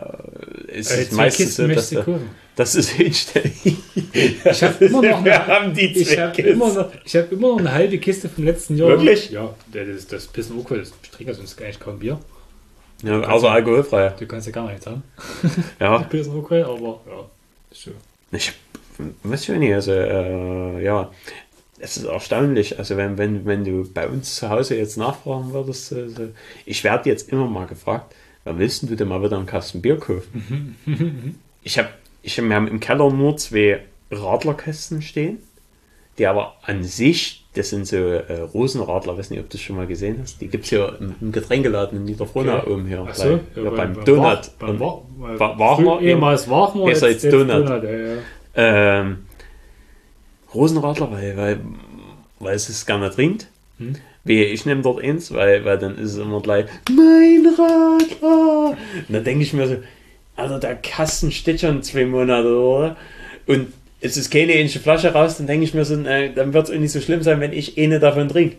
es ist meistens so, dass du, das ist hinstellen. Ich habe immer noch Wir haben die ich habe immer, noch, ich hab immer noch eine halbe Kiste vom letzten Jahr. Wirklich? Ja, das ist das bisschen Alkohol, das trinkt sonst eigentlich kaum Bier. Ja, außer alkoholfrei. Du kannst ja gar nichts haben. Ja. Bisschen Alkohol, aber ja, ist schön. Ich weiß ich nicht, also äh, ja, es ist erstaunlich, also wenn, wenn, wenn du bei uns zu Hause jetzt nachfragen würdest, also ich werde jetzt immer mal gefragt, wann willst du denn mal wieder einen Kasten Bier kaufen? ich habe, ich hab, wir haben im Keller nur zwei Radlerkästen stehen, die aber an sich, das sind so äh, Rosenradler, weiß nicht, ob du das schon mal gesehen hast, die gibt es hier im, im Getränkeladen in Niederfrohnau okay. oben hier. Ach so, bei, ja, beim bei, Donut. Beim Wa Wa Wachner. Ehemals Wachner, jetzt, jetzt, jetzt Donut. Donut ja, ja. Ähm, Rosenradler, weil, weil, weil es es gerne trinkt. Hm? Wie ich nehme dort eins, weil, weil dann ist es immer gleich mein Radler. Und dann denke ich mir so, also der Kasten steht schon zwei Monate, oder? Und es ist keine ähnliche Flasche raus, dann denke ich mir so, äh, dann wird es auch nicht so schlimm sein, wenn ich eine davon trinke.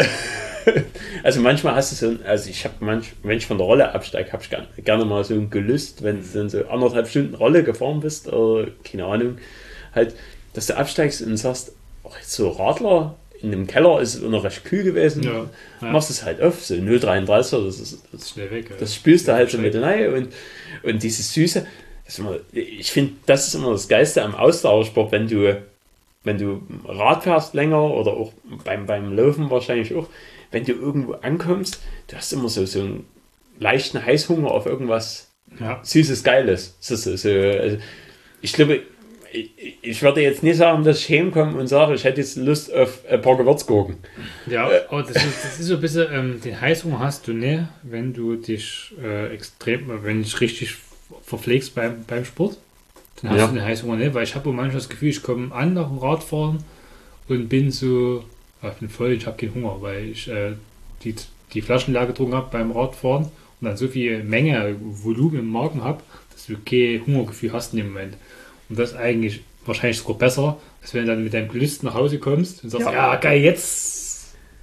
Also manchmal hast du so, also ich habe manch, wenn ich von der Rolle absteige, habe ich gerne, gerne mal so ein Gelüst, wenn du dann so anderthalb Stunden Rolle gefahren bist, oder keine Ahnung, halt, dass du absteigst und sagst, ach, jetzt so Radler in dem Keller ist noch recht kühl gewesen, ja, ja. machst es halt auf, so null Komma dreiunddreißig, das ist, das, das, schnell weg, das spülst du halt so mit rein und, und dieses Süße, das immer, ich finde, das ist immer das Geilste am Ausdauersport, wenn du, wenn du Rad fährst länger oder auch beim, beim Laufen wahrscheinlich auch, wenn du irgendwo ankommst, du hast immer so, so einen leichten Heißhunger auf irgendwas ja. Süßes, Geiles. So, so, so, also ich glaube, ich, ich würde jetzt nicht sagen, dass ich heimkomme und sage, ich hätte jetzt Lust auf ein paar Gewürzgurken. Ja, aber das ist, das ist so ein bisschen, ähm, den Heißhunger hast du nicht, wenn du dich äh, extrem, wenn du dich richtig verpflegst beim, beim Sport. Dann hast ja. du den Heißhunger nicht, weil ich habe manchmal das Gefühl, ich komme an nach dem Radfahren und bin so, ich bin voll, ich habe keinen Hunger, weil ich äh, die, die Flaschen leer getrunken habe beim Radfahren und dann so viel Menge, Volumen im Magen habe, dass du kein Hungergefühl hast in dem Moment. Und das ist eigentlich wahrscheinlich sogar besser, als wenn du dann mit deinem Gelüst nach Hause kommst und sagst, ja, ja geil, jetzt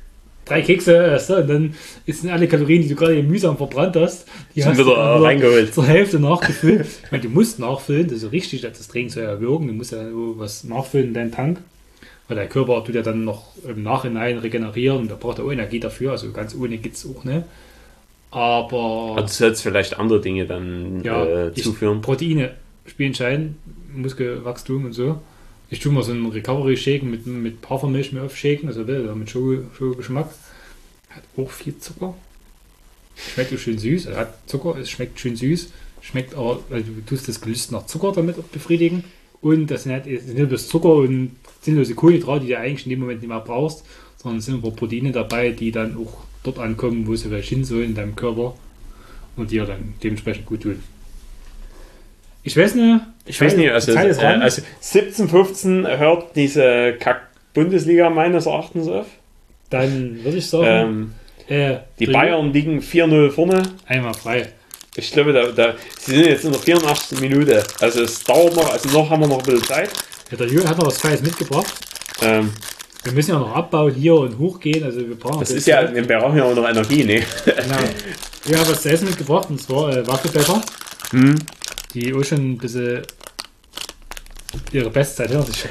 drei Kekse, so, und dann sind alle Kalorien, die du gerade mühsam verbrannt hast, die Sind hast wieder du dann reingeholt. zur Hälfte nachgefüllt. Ich meine, du musst nachfüllen, das ist so richtig, das Training soll ja wirken, du musst ja was nachfüllen in deinen Tank, weil der Körper tut ja dann noch im Nachhinein regenerieren und da braucht er auch Energie dafür, also ganz ohne geht es auch, ne? Aber... Also du sollst vielleicht andere Dinge dann ja, äh, zuführen. Ich, Proteine spielen entscheidend, Muskelwachstum und so. Ich tue mal so einen Recovery-Shake mit, mit Hafermilch mir aufshaken, also mit Schokogeschmack. Hat auch viel Zucker. Schmeckt auch schön süß. Er hat Zucker, es schmeckt schön süß. Schmeckt aber, also du tust das Gelüst nach Zucker damit auch befriedigen. Und das sind halt das sind nicht bloß Zucker und sinnlose Kohlenhydrate, die du eigentlich in dem Moment nicht mehr brauchst, sondern es sind aber Proteine dabei, die dann auch dort ankommen, wo sie vielleicht hin sollen in deinem Körper und dir dann dementsprechend gut tun. Ich weiß nicht, Ich weiß nicht, also, äh, also siebzehn, fünfzehn hört diese Kack-Bundesliga meines Erachtens auf. Dann würde ich sagen, ähm, äh, die Bayern liegen vier null vorne. Einmal frei. Ich glaube, da, da, sie sind jetzt in der vierundachtzigsten Minute. Also es dauert noch, also noch haben wir noch ein bisschen Zeit. Ja, der Jürgen hat noch was Freies mitgebracht. Ähm, wir müssen ja noch abbauen hier und hochgehen. Also wir brauchen das ist ja, wir brauchen ja auch noch Energie, ne? Genau. Wir haben was zu essen mitgebracht, und zwar äh, Waffelbecher. Hm. Die auch schon ein bisschen ihre Bestzeit hinter sich.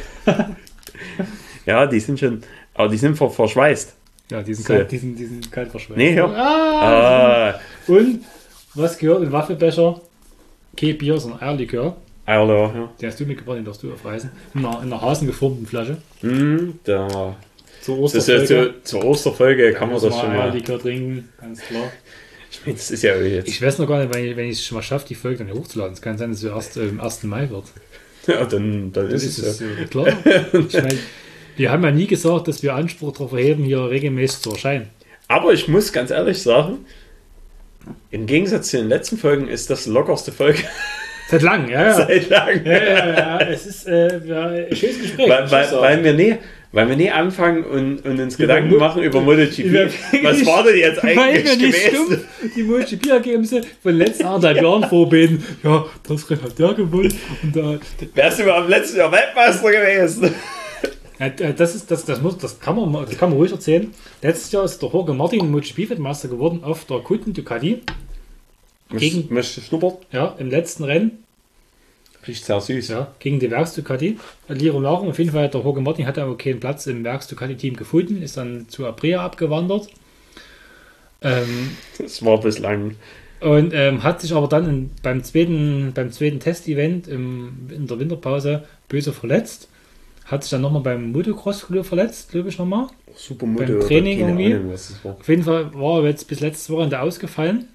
Ja, die sind schon, aber die sind ver verschweißt. Ja, die sind So. kalt, die sind, die sind kalt verschweißt. Nee, ja. Ah, Ah, und was gehört in Waffelbecher? Kein Bier, sondern Eierlikör. Eierlikör, ja. Den hast du mitgebracht, den darfst du aufreißen. In einer, in einer hasengeformten Flasche. Hm, da. Zur Das ist Osterfolge. ja zu, zur Osterfolge kann man das schon mal. Eierlikör trinken, ganz klar. Ich meine, das ist ja jetzt. Ich weiß noch gar nicht, wenn ich, wenn ich es schon mal schaffe, die Folge dann hochzuladen. Es kann sein, dass es erst äh, am ersten Mai wird. Ja, dann, dann ist, Das es ist ja. äh, klar. Ich meine, wir haben ja nie gesagt, dass wir Anspruch darauf erheben, hier regelmäßig zu erscheinen. Aber ich muss ganz ehrlich sagen, im Gegensatz zu den letzten Folgen ist das die lockerste Folge Seit langem, ja, ja. seit langem. Ja, ja, ja, es ist äh, ja, ein schönes Gespräch. Weil, weil, muss ich weil, sagen. wir nie, weil wir nie anfangen und, und uns Gedanken Mo- machen über MotoGP. Über- Was war denn jetzt Weil wir eigentlich nicht gewesen? stumpf die MotoGP-Ergebnisse von den letzten anderthalb Jahren vorbeten. Ja, das Rennen hat der gewonnen. Und da, Wärst du mal im letzten Jahr Weltmeister gewesen? ja, das, ist, das, das, muss, das, kann man, mal- das kann man ruhig erzählen. Letztes Jahr ist der Jorge Martin MotoGP-Weltmeister geworden auf der Kunden Ducati. Gegen- Möchtest du schnuppern? Ja, im letzten Rennen. Riecht sehr süß. Ja, gegen die Werks-Ducati. Liro Lachen, auf jeden Fall, der Jorge Martin hat aber keinen Platz im Werks-Ducati-Team gefunden, ist dann zu Aprilia abgewandert. Ähm, Das war bislang. und ähm, hat sich aber dann in, beim zweiten, beim zweiten Testevent im, in der Winterpause böse verletzt. Hat sich dann nochmal beim Motocross verletzt, glaube ich nochmal. Super Moto. Beim Training keine irgendwie. Ahnung, was das war. Auf jeden Fall war er jetzt bis letztes Wochenende ausgefallen.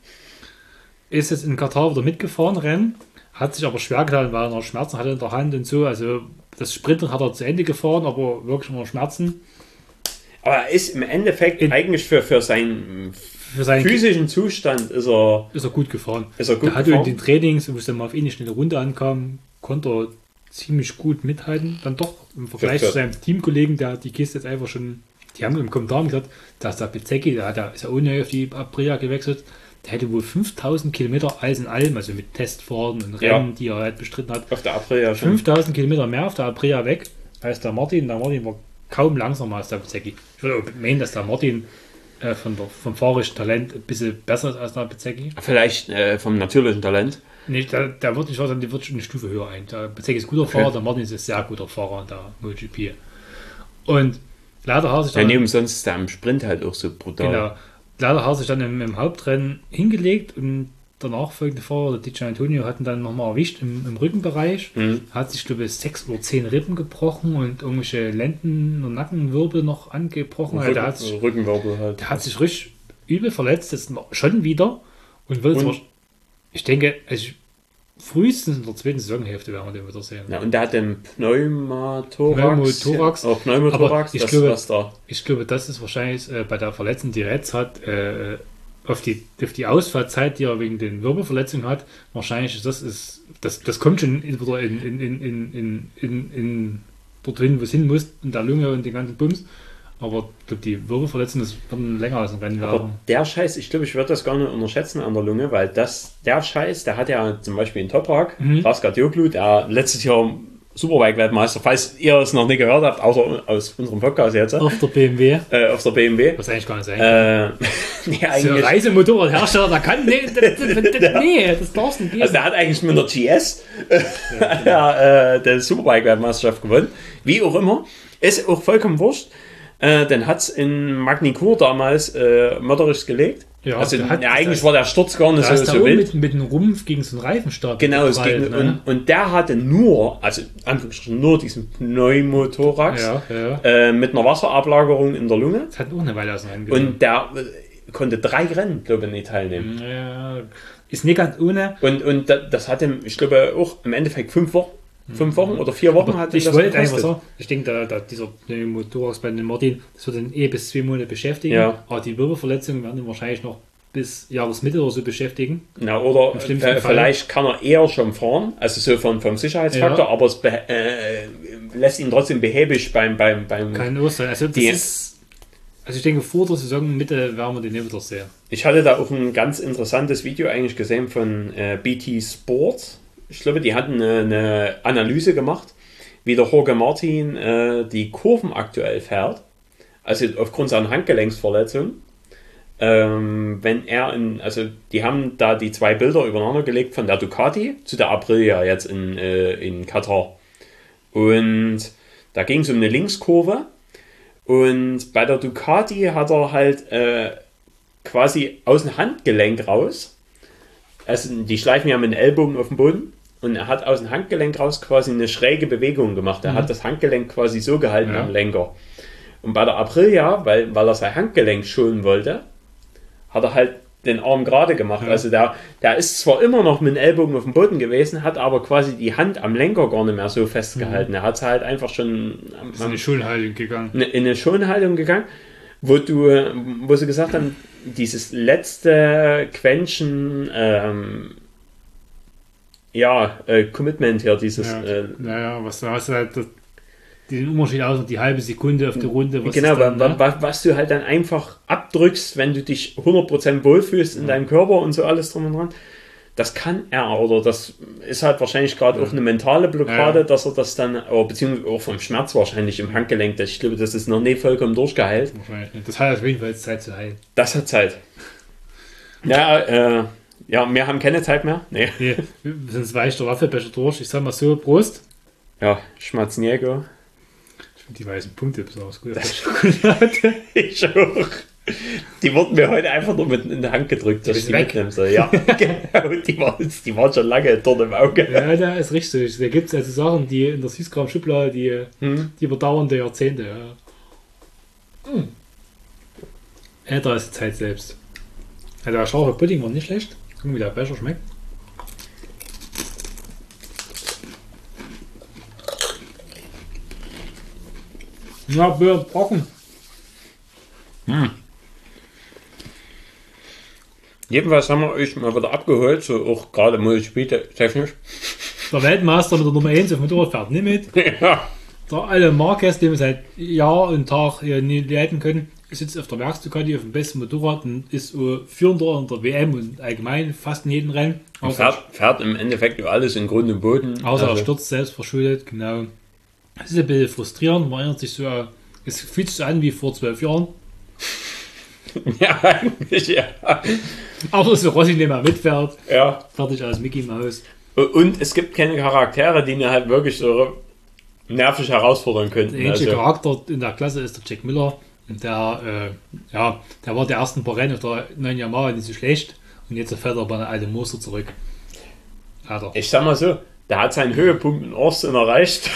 Ist jetzt in Katar wieder mitgefahren, Rennen. Hat sich aber schwer getan, weil er noch Schmerzen hatte in der Hand und so. Also das Sprinten hat er zu Ende gefahren, aber wirklich noch Schmerzen. Aber er ist im Endeffekt In- eigentlich für, für seinen Für seinen physischen Zustand ist er, ist er gut gefahren. ist er gut Der hatte in gefahren. den Trainings, wo es dann mal auf eine schnelle Runde ankam, konnte er ziemlich gut mithalten. Dann doch im Vergleich Ja, ja. zu seinem Teamkollegen, der hat die Kiste jetzt einfach schon, die haben im Kommentar gesagt, dass der Bezzecchi, der, hat ja- ist ja ohne auf die Aprilia gewechselt, der hätte wohl fünftausend Kilometer alles in allem, also mit Testfahrten und Ja. Rennen, die er halt bestritten hat, Auf der Aprilia schon. fünftausend Kilometer mehr auf der Aprilia weg als der Martin. Der Martin war kaum langsamer als der Bezzecchi. Ich würde auch meinen, dass der Martin äh, von der, vom fahrerischen Talent ein bisschen besser ist als der Bezzecchi. Vielleicht äh, vom natürlichen Talent. Nee, der, der wird nicht sagen, der wird schon eine Stufe höher ein. Der Bezzecchi ist guter Okay. Fahrer, der Martin ist ein sehr guter Fahrer in der MotoGP. Und leider hat sich Ja, dann, nee, umsonst ist der im Sprint halt auch so brutal. genau, leider hat sich dann im, im Hauptrennen hingelegt und der nachfolgende Fahrer, der Di Giannantonio, hat ihn dann nochmal erwischt im, im Rückenbereich. Mhm. Hat sich, glaube ich, sechs oder zehn Rippen gebrochen und irgendwelche Lenden- und Nackenwirbel noch angebrochen. Also der, hat sich, Rücken, Rückenwirbel halt. der hat sich richtig übel verletzt, jetzt noch- schon wieder. Und will Und- zwar, ich denke, also frühestens in der zweiten Saisonhälfte werden wir den wieder sehen. Ja, und der hat den Pneumothorax. Pneumothorax. Ja, auch Pneumothorax, Aber ich das glaube- was da. Ich glaube, das ist wahrscheinlich äh, bei der Verletzung, die er jetzt hat, äh, auf, die, auf die Ausfallzeit, die er wegen den Wirbelverletzungen hat, wahrscheinlich ist das, ist, das, das kommt schon in, wieder in, in, in, in, in, in, in dorthin, wo es hin muss, in der Lunge und den ganzen Bums. Aber ich glaube, die Wirbelverletzung, das wird länger als ein Rennen Aber werden. der Scheiß, ich glaube, ich würde das gar nicht unterschätzen an der Lunge, weil das, der Scheiß, der hat ja zum Beispiel in Toprak, Mhm. Raskar Dioglu, der letztes Jahr Superbike-Weltmeister, falls ihr es noch nicht gehört habt, außer aus unserem Podcast jetzt. Auf der B M W. Äh, auf der B M W. Was eigentlich gar nicht sein Äh, nee, So ein eigentlich, Reisemotorradhersteller, da kann. Nee, das, das, das, nee, das darfst du nicht geben. also der hat eigentlich mit der G S ja, ja, äh, der Superbike-Weltmeisterschaft gewonnen. Wie auch immer. Ist auch vollkommen wurscht. Äh, dann hat es in Magny-Cours damals äh, mörderisch gelegt. Ja, also der hat- ja, eigentlich das- war der Sturz gar nicht Da so, ist da so oben wild. mit, mit dem Rumpf gegen so einen Reifenstab. Genau, es geprallt, ging, ne? und, und der hatte nur, also Anführungsstrichen nur diesen Pneumothorax Ja, ja. äh, mit einer Wasserablagerung in der Lunge. Das hat auch eine Weile auseinander. Und der äh, konnte drei Rennen, glaube ich, nicht teilnehmen. Ja, ist nicht ganz ohne. Und, und da- das hat ihm, ich glaube, auch im Endeffekt fünf Wochen, fünf Wochen oder vier Wochen hat ihm Ich das wollte einfach gekostet. sagen, ich denke, da, da dieser Pneumothorax bei den Martin, das wird ihn eh bis zwei Monate beschäftigen. Ja. Aber die Wirbelverletzungen werden ihn wahrscheinlich noch bis Jahresmitte oder so beschäftigen. Na, oder Im schlimmsten äh, Fall. vielleicht kann er eher schon fahren, also so von, vom Sicherheitsfaktor, Ja. aber es be- äh, lässt ihn trotzdem behäbig beim, beim, beim Kein Urteil. Also, das Die- ist. Also, ich denke, vor der Saison Mitte werden wir den nicht wieder sehen. Ich hatte da auch ein ganz interessantes Video eigentlich gesehen von äh, B T Sport. Ich glaube, die hatten eine, eine Analyse gemacht, wie der Jorge Martin äh, die Kurven aktuell fährt. Also aufgrund seiner Handgelenksverletzung. Ähm, wenn er in, also die haben da die zwei Bilder übereinander gelegt von der Ducati zu der Aprilia jetzt in, äh, in Katar. Und da ging es um eine Linkskurve. Und bei der Ducati hat er halt äh, quasi aus dem Handgelenk raus, also die schleifen ja mit dem Ellbogen auf den Boden, und er hat aus dem Handgelenk raus quasi eine schräge Bewegung gemacht. Er Mhm. hat das Handgelenk quasi so gehalten Ja. am Lenker. Und bei der Aprilia, weil, weil er sein Handgelenk schonen wollte, hat er halt den Arm gerade gemacht. Ja. Also der, der ist zwar immer noch mit dem Ellbogen auf dem Boden gewesen, hat aber quasi die Hand am Lenker gar nicht mehr so festgehalten. Er hat es halt einfach schon am, Ist in am, die Schulhaltung gegangen. in eine Schonhaltung gegangen, wo du, wo sie gesagt haben, dieses letzte Quäntchen, ähm, ja, äh, Commitment hier, dieses, Ja. äh, Naja, was da hast du halt das, den Unterschied aus, die halbe Sekunde auf die Runde. Was genau, ist dann, wa- ne? wa- was du halt dann einfach abdrückst, wenn du dich hundert Prozent wohlfühlst in deinem Körper und so alles drum und dran. Das kann er, oder das ist halt wahrscheinlich gerade auch eine mentale Blockade, Ja. dass er das dann, oder beziehungsweise auch vom Schmerz wahrscheinlich im Handgelenk, das- ich glaube, das ist noch nicht vollkommen durchgeheilt. Wahrscheinlich nicht. Das hat auf jeden Fall jetzt Zeit zu heilen. Das hat Zeit. Ja, äh, ja, wir haben keine Zeit mehr. Nee. Nee, sonst weicht der Waffelbecher durch. Ich sag mal so, Prost. Ja, Schwarzenegger. Ich finde die weißen Punkte besonders gut. Schokolade. Ich auch. Die wurden mir heute einfach nur mit in die Hand gedrückt, dass ich die sind weg. mitnehmen soll. Ja, genau. Die waren, die waren schon lange dort im Auge. Ja, da ist richtig. Da gibt es also Sachen, die in der Süßkram-Schublade, die, Hm. die überdauernde Jahrzehnte. Ja. Hm. Älter als die Zeit selbst. Ja, der scharfe Pudding war nicht schlecht. Gucken, wie der Becher schmeckt. Ja, wir brocken. Jedenfalls haben wir euch mal wieder abgeholt, so auch gerade multispiel-technisch. Der Weltmeister mit der Nummer eins auf dem Motorrad fährt nicht mit. Ja. Der alle Marquez, den wir seit Jahr und Tag hier nie leiten können, sitzt auf der Werksducati auf dem besten Motorrad und ist uh, Führender in der W M und allgemein fast in jedem Rennen. Und Außer, fährt, fährt im Endeffekt über alles in Grund und Boden. außer er Also, stürzt selbst verschuldet, genau. Das ist ein bisschen frustrierend, man erinnert sich so, äh, es fühlt sich so an wie vor zwölf Jahren. ja, eigentlich, ja. Aber so Rossi nicht mehr mitfährt, ja. fertig als Mickey Mouse. Und es gibt keine Charaktere, die ihn halt wirklich so nervig herausfordern könnten. Der einzige Also, Charakter in der Klasse ist der Jack Miller. Und der, äh, ja, der war der ersten paar Rennen auf der neuen Yamaha nicht so schlecht. Und jetzt fährt er bei einer alten Muster zurück. Hat er. ich sag mal so, der hat seinen Höhepunkt in Austin erreicht.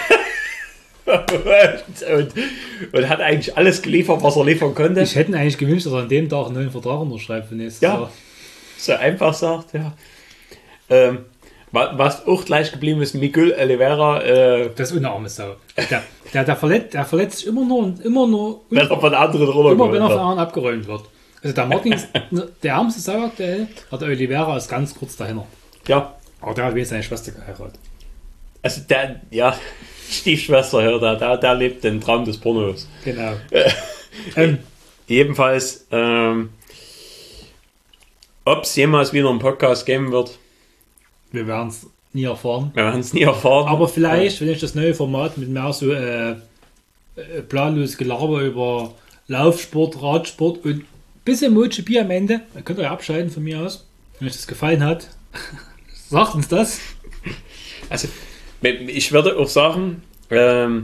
und, und, und hat eigentlich alles geliefert, was er liefern konnte. Ich hätte ihn eigentlich gewünscht, dass er an dem Tag einen neuen Vertrag unterschreibt für nächstes Ja. Jahr. So einfach sagt, ja. Ähm, wa- was auch gleich geblieben ist, Miguel Oliveira, äh, Das ist eine arme Sau. Der, der, der, verletzt, der verletzt sich immer nur und immer nur. wenn er von anderen immer wenn er von runtergeholt hat. anderen abgeräumt wird. Also der Martin ist der ärmste Sau aktuell, hat der Oliveira ist ganz kurz dahinter. Ja, Aber der hat wenigstens seine Schwester geheiratet. also der, ja, Stiefschwester, ja, der, der, der lebt den Traum des Pornos. Genau. ähm, Jedenfalls, ähm, ob es jemals wieder einen Podcast geben wird, wir werden es nie erfahren. Wir werden es nie erfahren. Aber vielleicht, wenn ich das neue Format mit mehr so äh, äh, planlos Gelaber über Laufsport, Radsport und ein bisschen MotoGP am Ende, dann könnt ihr ja abschalten von mir aus, wenn euch das gefallen hat. Sagt uns das. Also, ich würde auch sagen, ähm,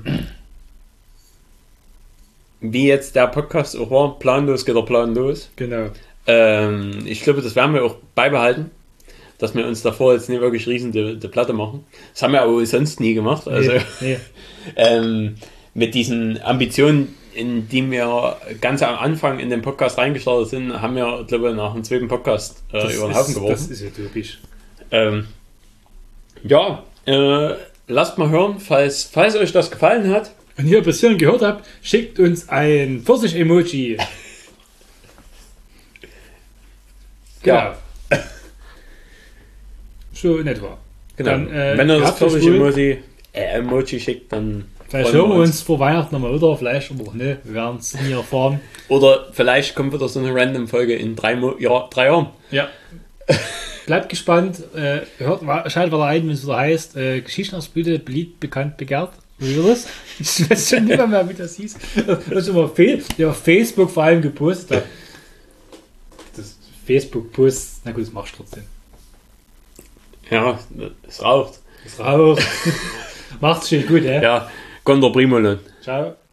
wie jetzt der Podcast auch war, planlos geht er planlos. Genau. Ähm, ich glaube, das werden wir auch beibehalten, dass wir uns davor jetzt nicht wirklich riesen die, die Platte machen. Das haben wir aber sonst nie gemacht. Also Nee, nee. ähm, mit diesen Ambitionen, in die wir ganz am Anfang in den Podcast reingestartet sind, haben wir, glaube ich, nach dem zweiten Podcast äh, Das über den Haufen ist, geworfen. das ist ja typisch. Ähm, ja, äh, lasst mal hören, falls, falls euch das gefallen hat. Wenn ihr bis hierhin gehört habt, schickt uns ein Pfirsich-Emoji. Ja. So in etwa. Genau. Dann, äh, Wenn ihr das habt euch vierzig wohl. Emoji, äh, Emoji schickt, dann Vielleicht freuen hören wir uns vor Weihnachten nochmal wieder, vielleicht aber auch nicht. Wir werden es nie erfahren. Oder vielleicht kommt wieder so eine Random-Folge in drei, Mo ja, drei Jahren. Ja. Bleibt gespannt. Äh, hört, schaltet wieder ein, wenn es wieder heißt, äh, Geschichten aus Blüte, beliebt, bekannt, begehrt. Wie war das? Ich weiß schon nicht mehr, wie das hieß. Das ist immer auf Facebook vor allem gepostet. Das Facebook-Post, na gut, das machst du trotzdem. Ja, es raucht. Das raucht. Macht's schön gut, ja? Ja, Gondor Primolon. Ciao.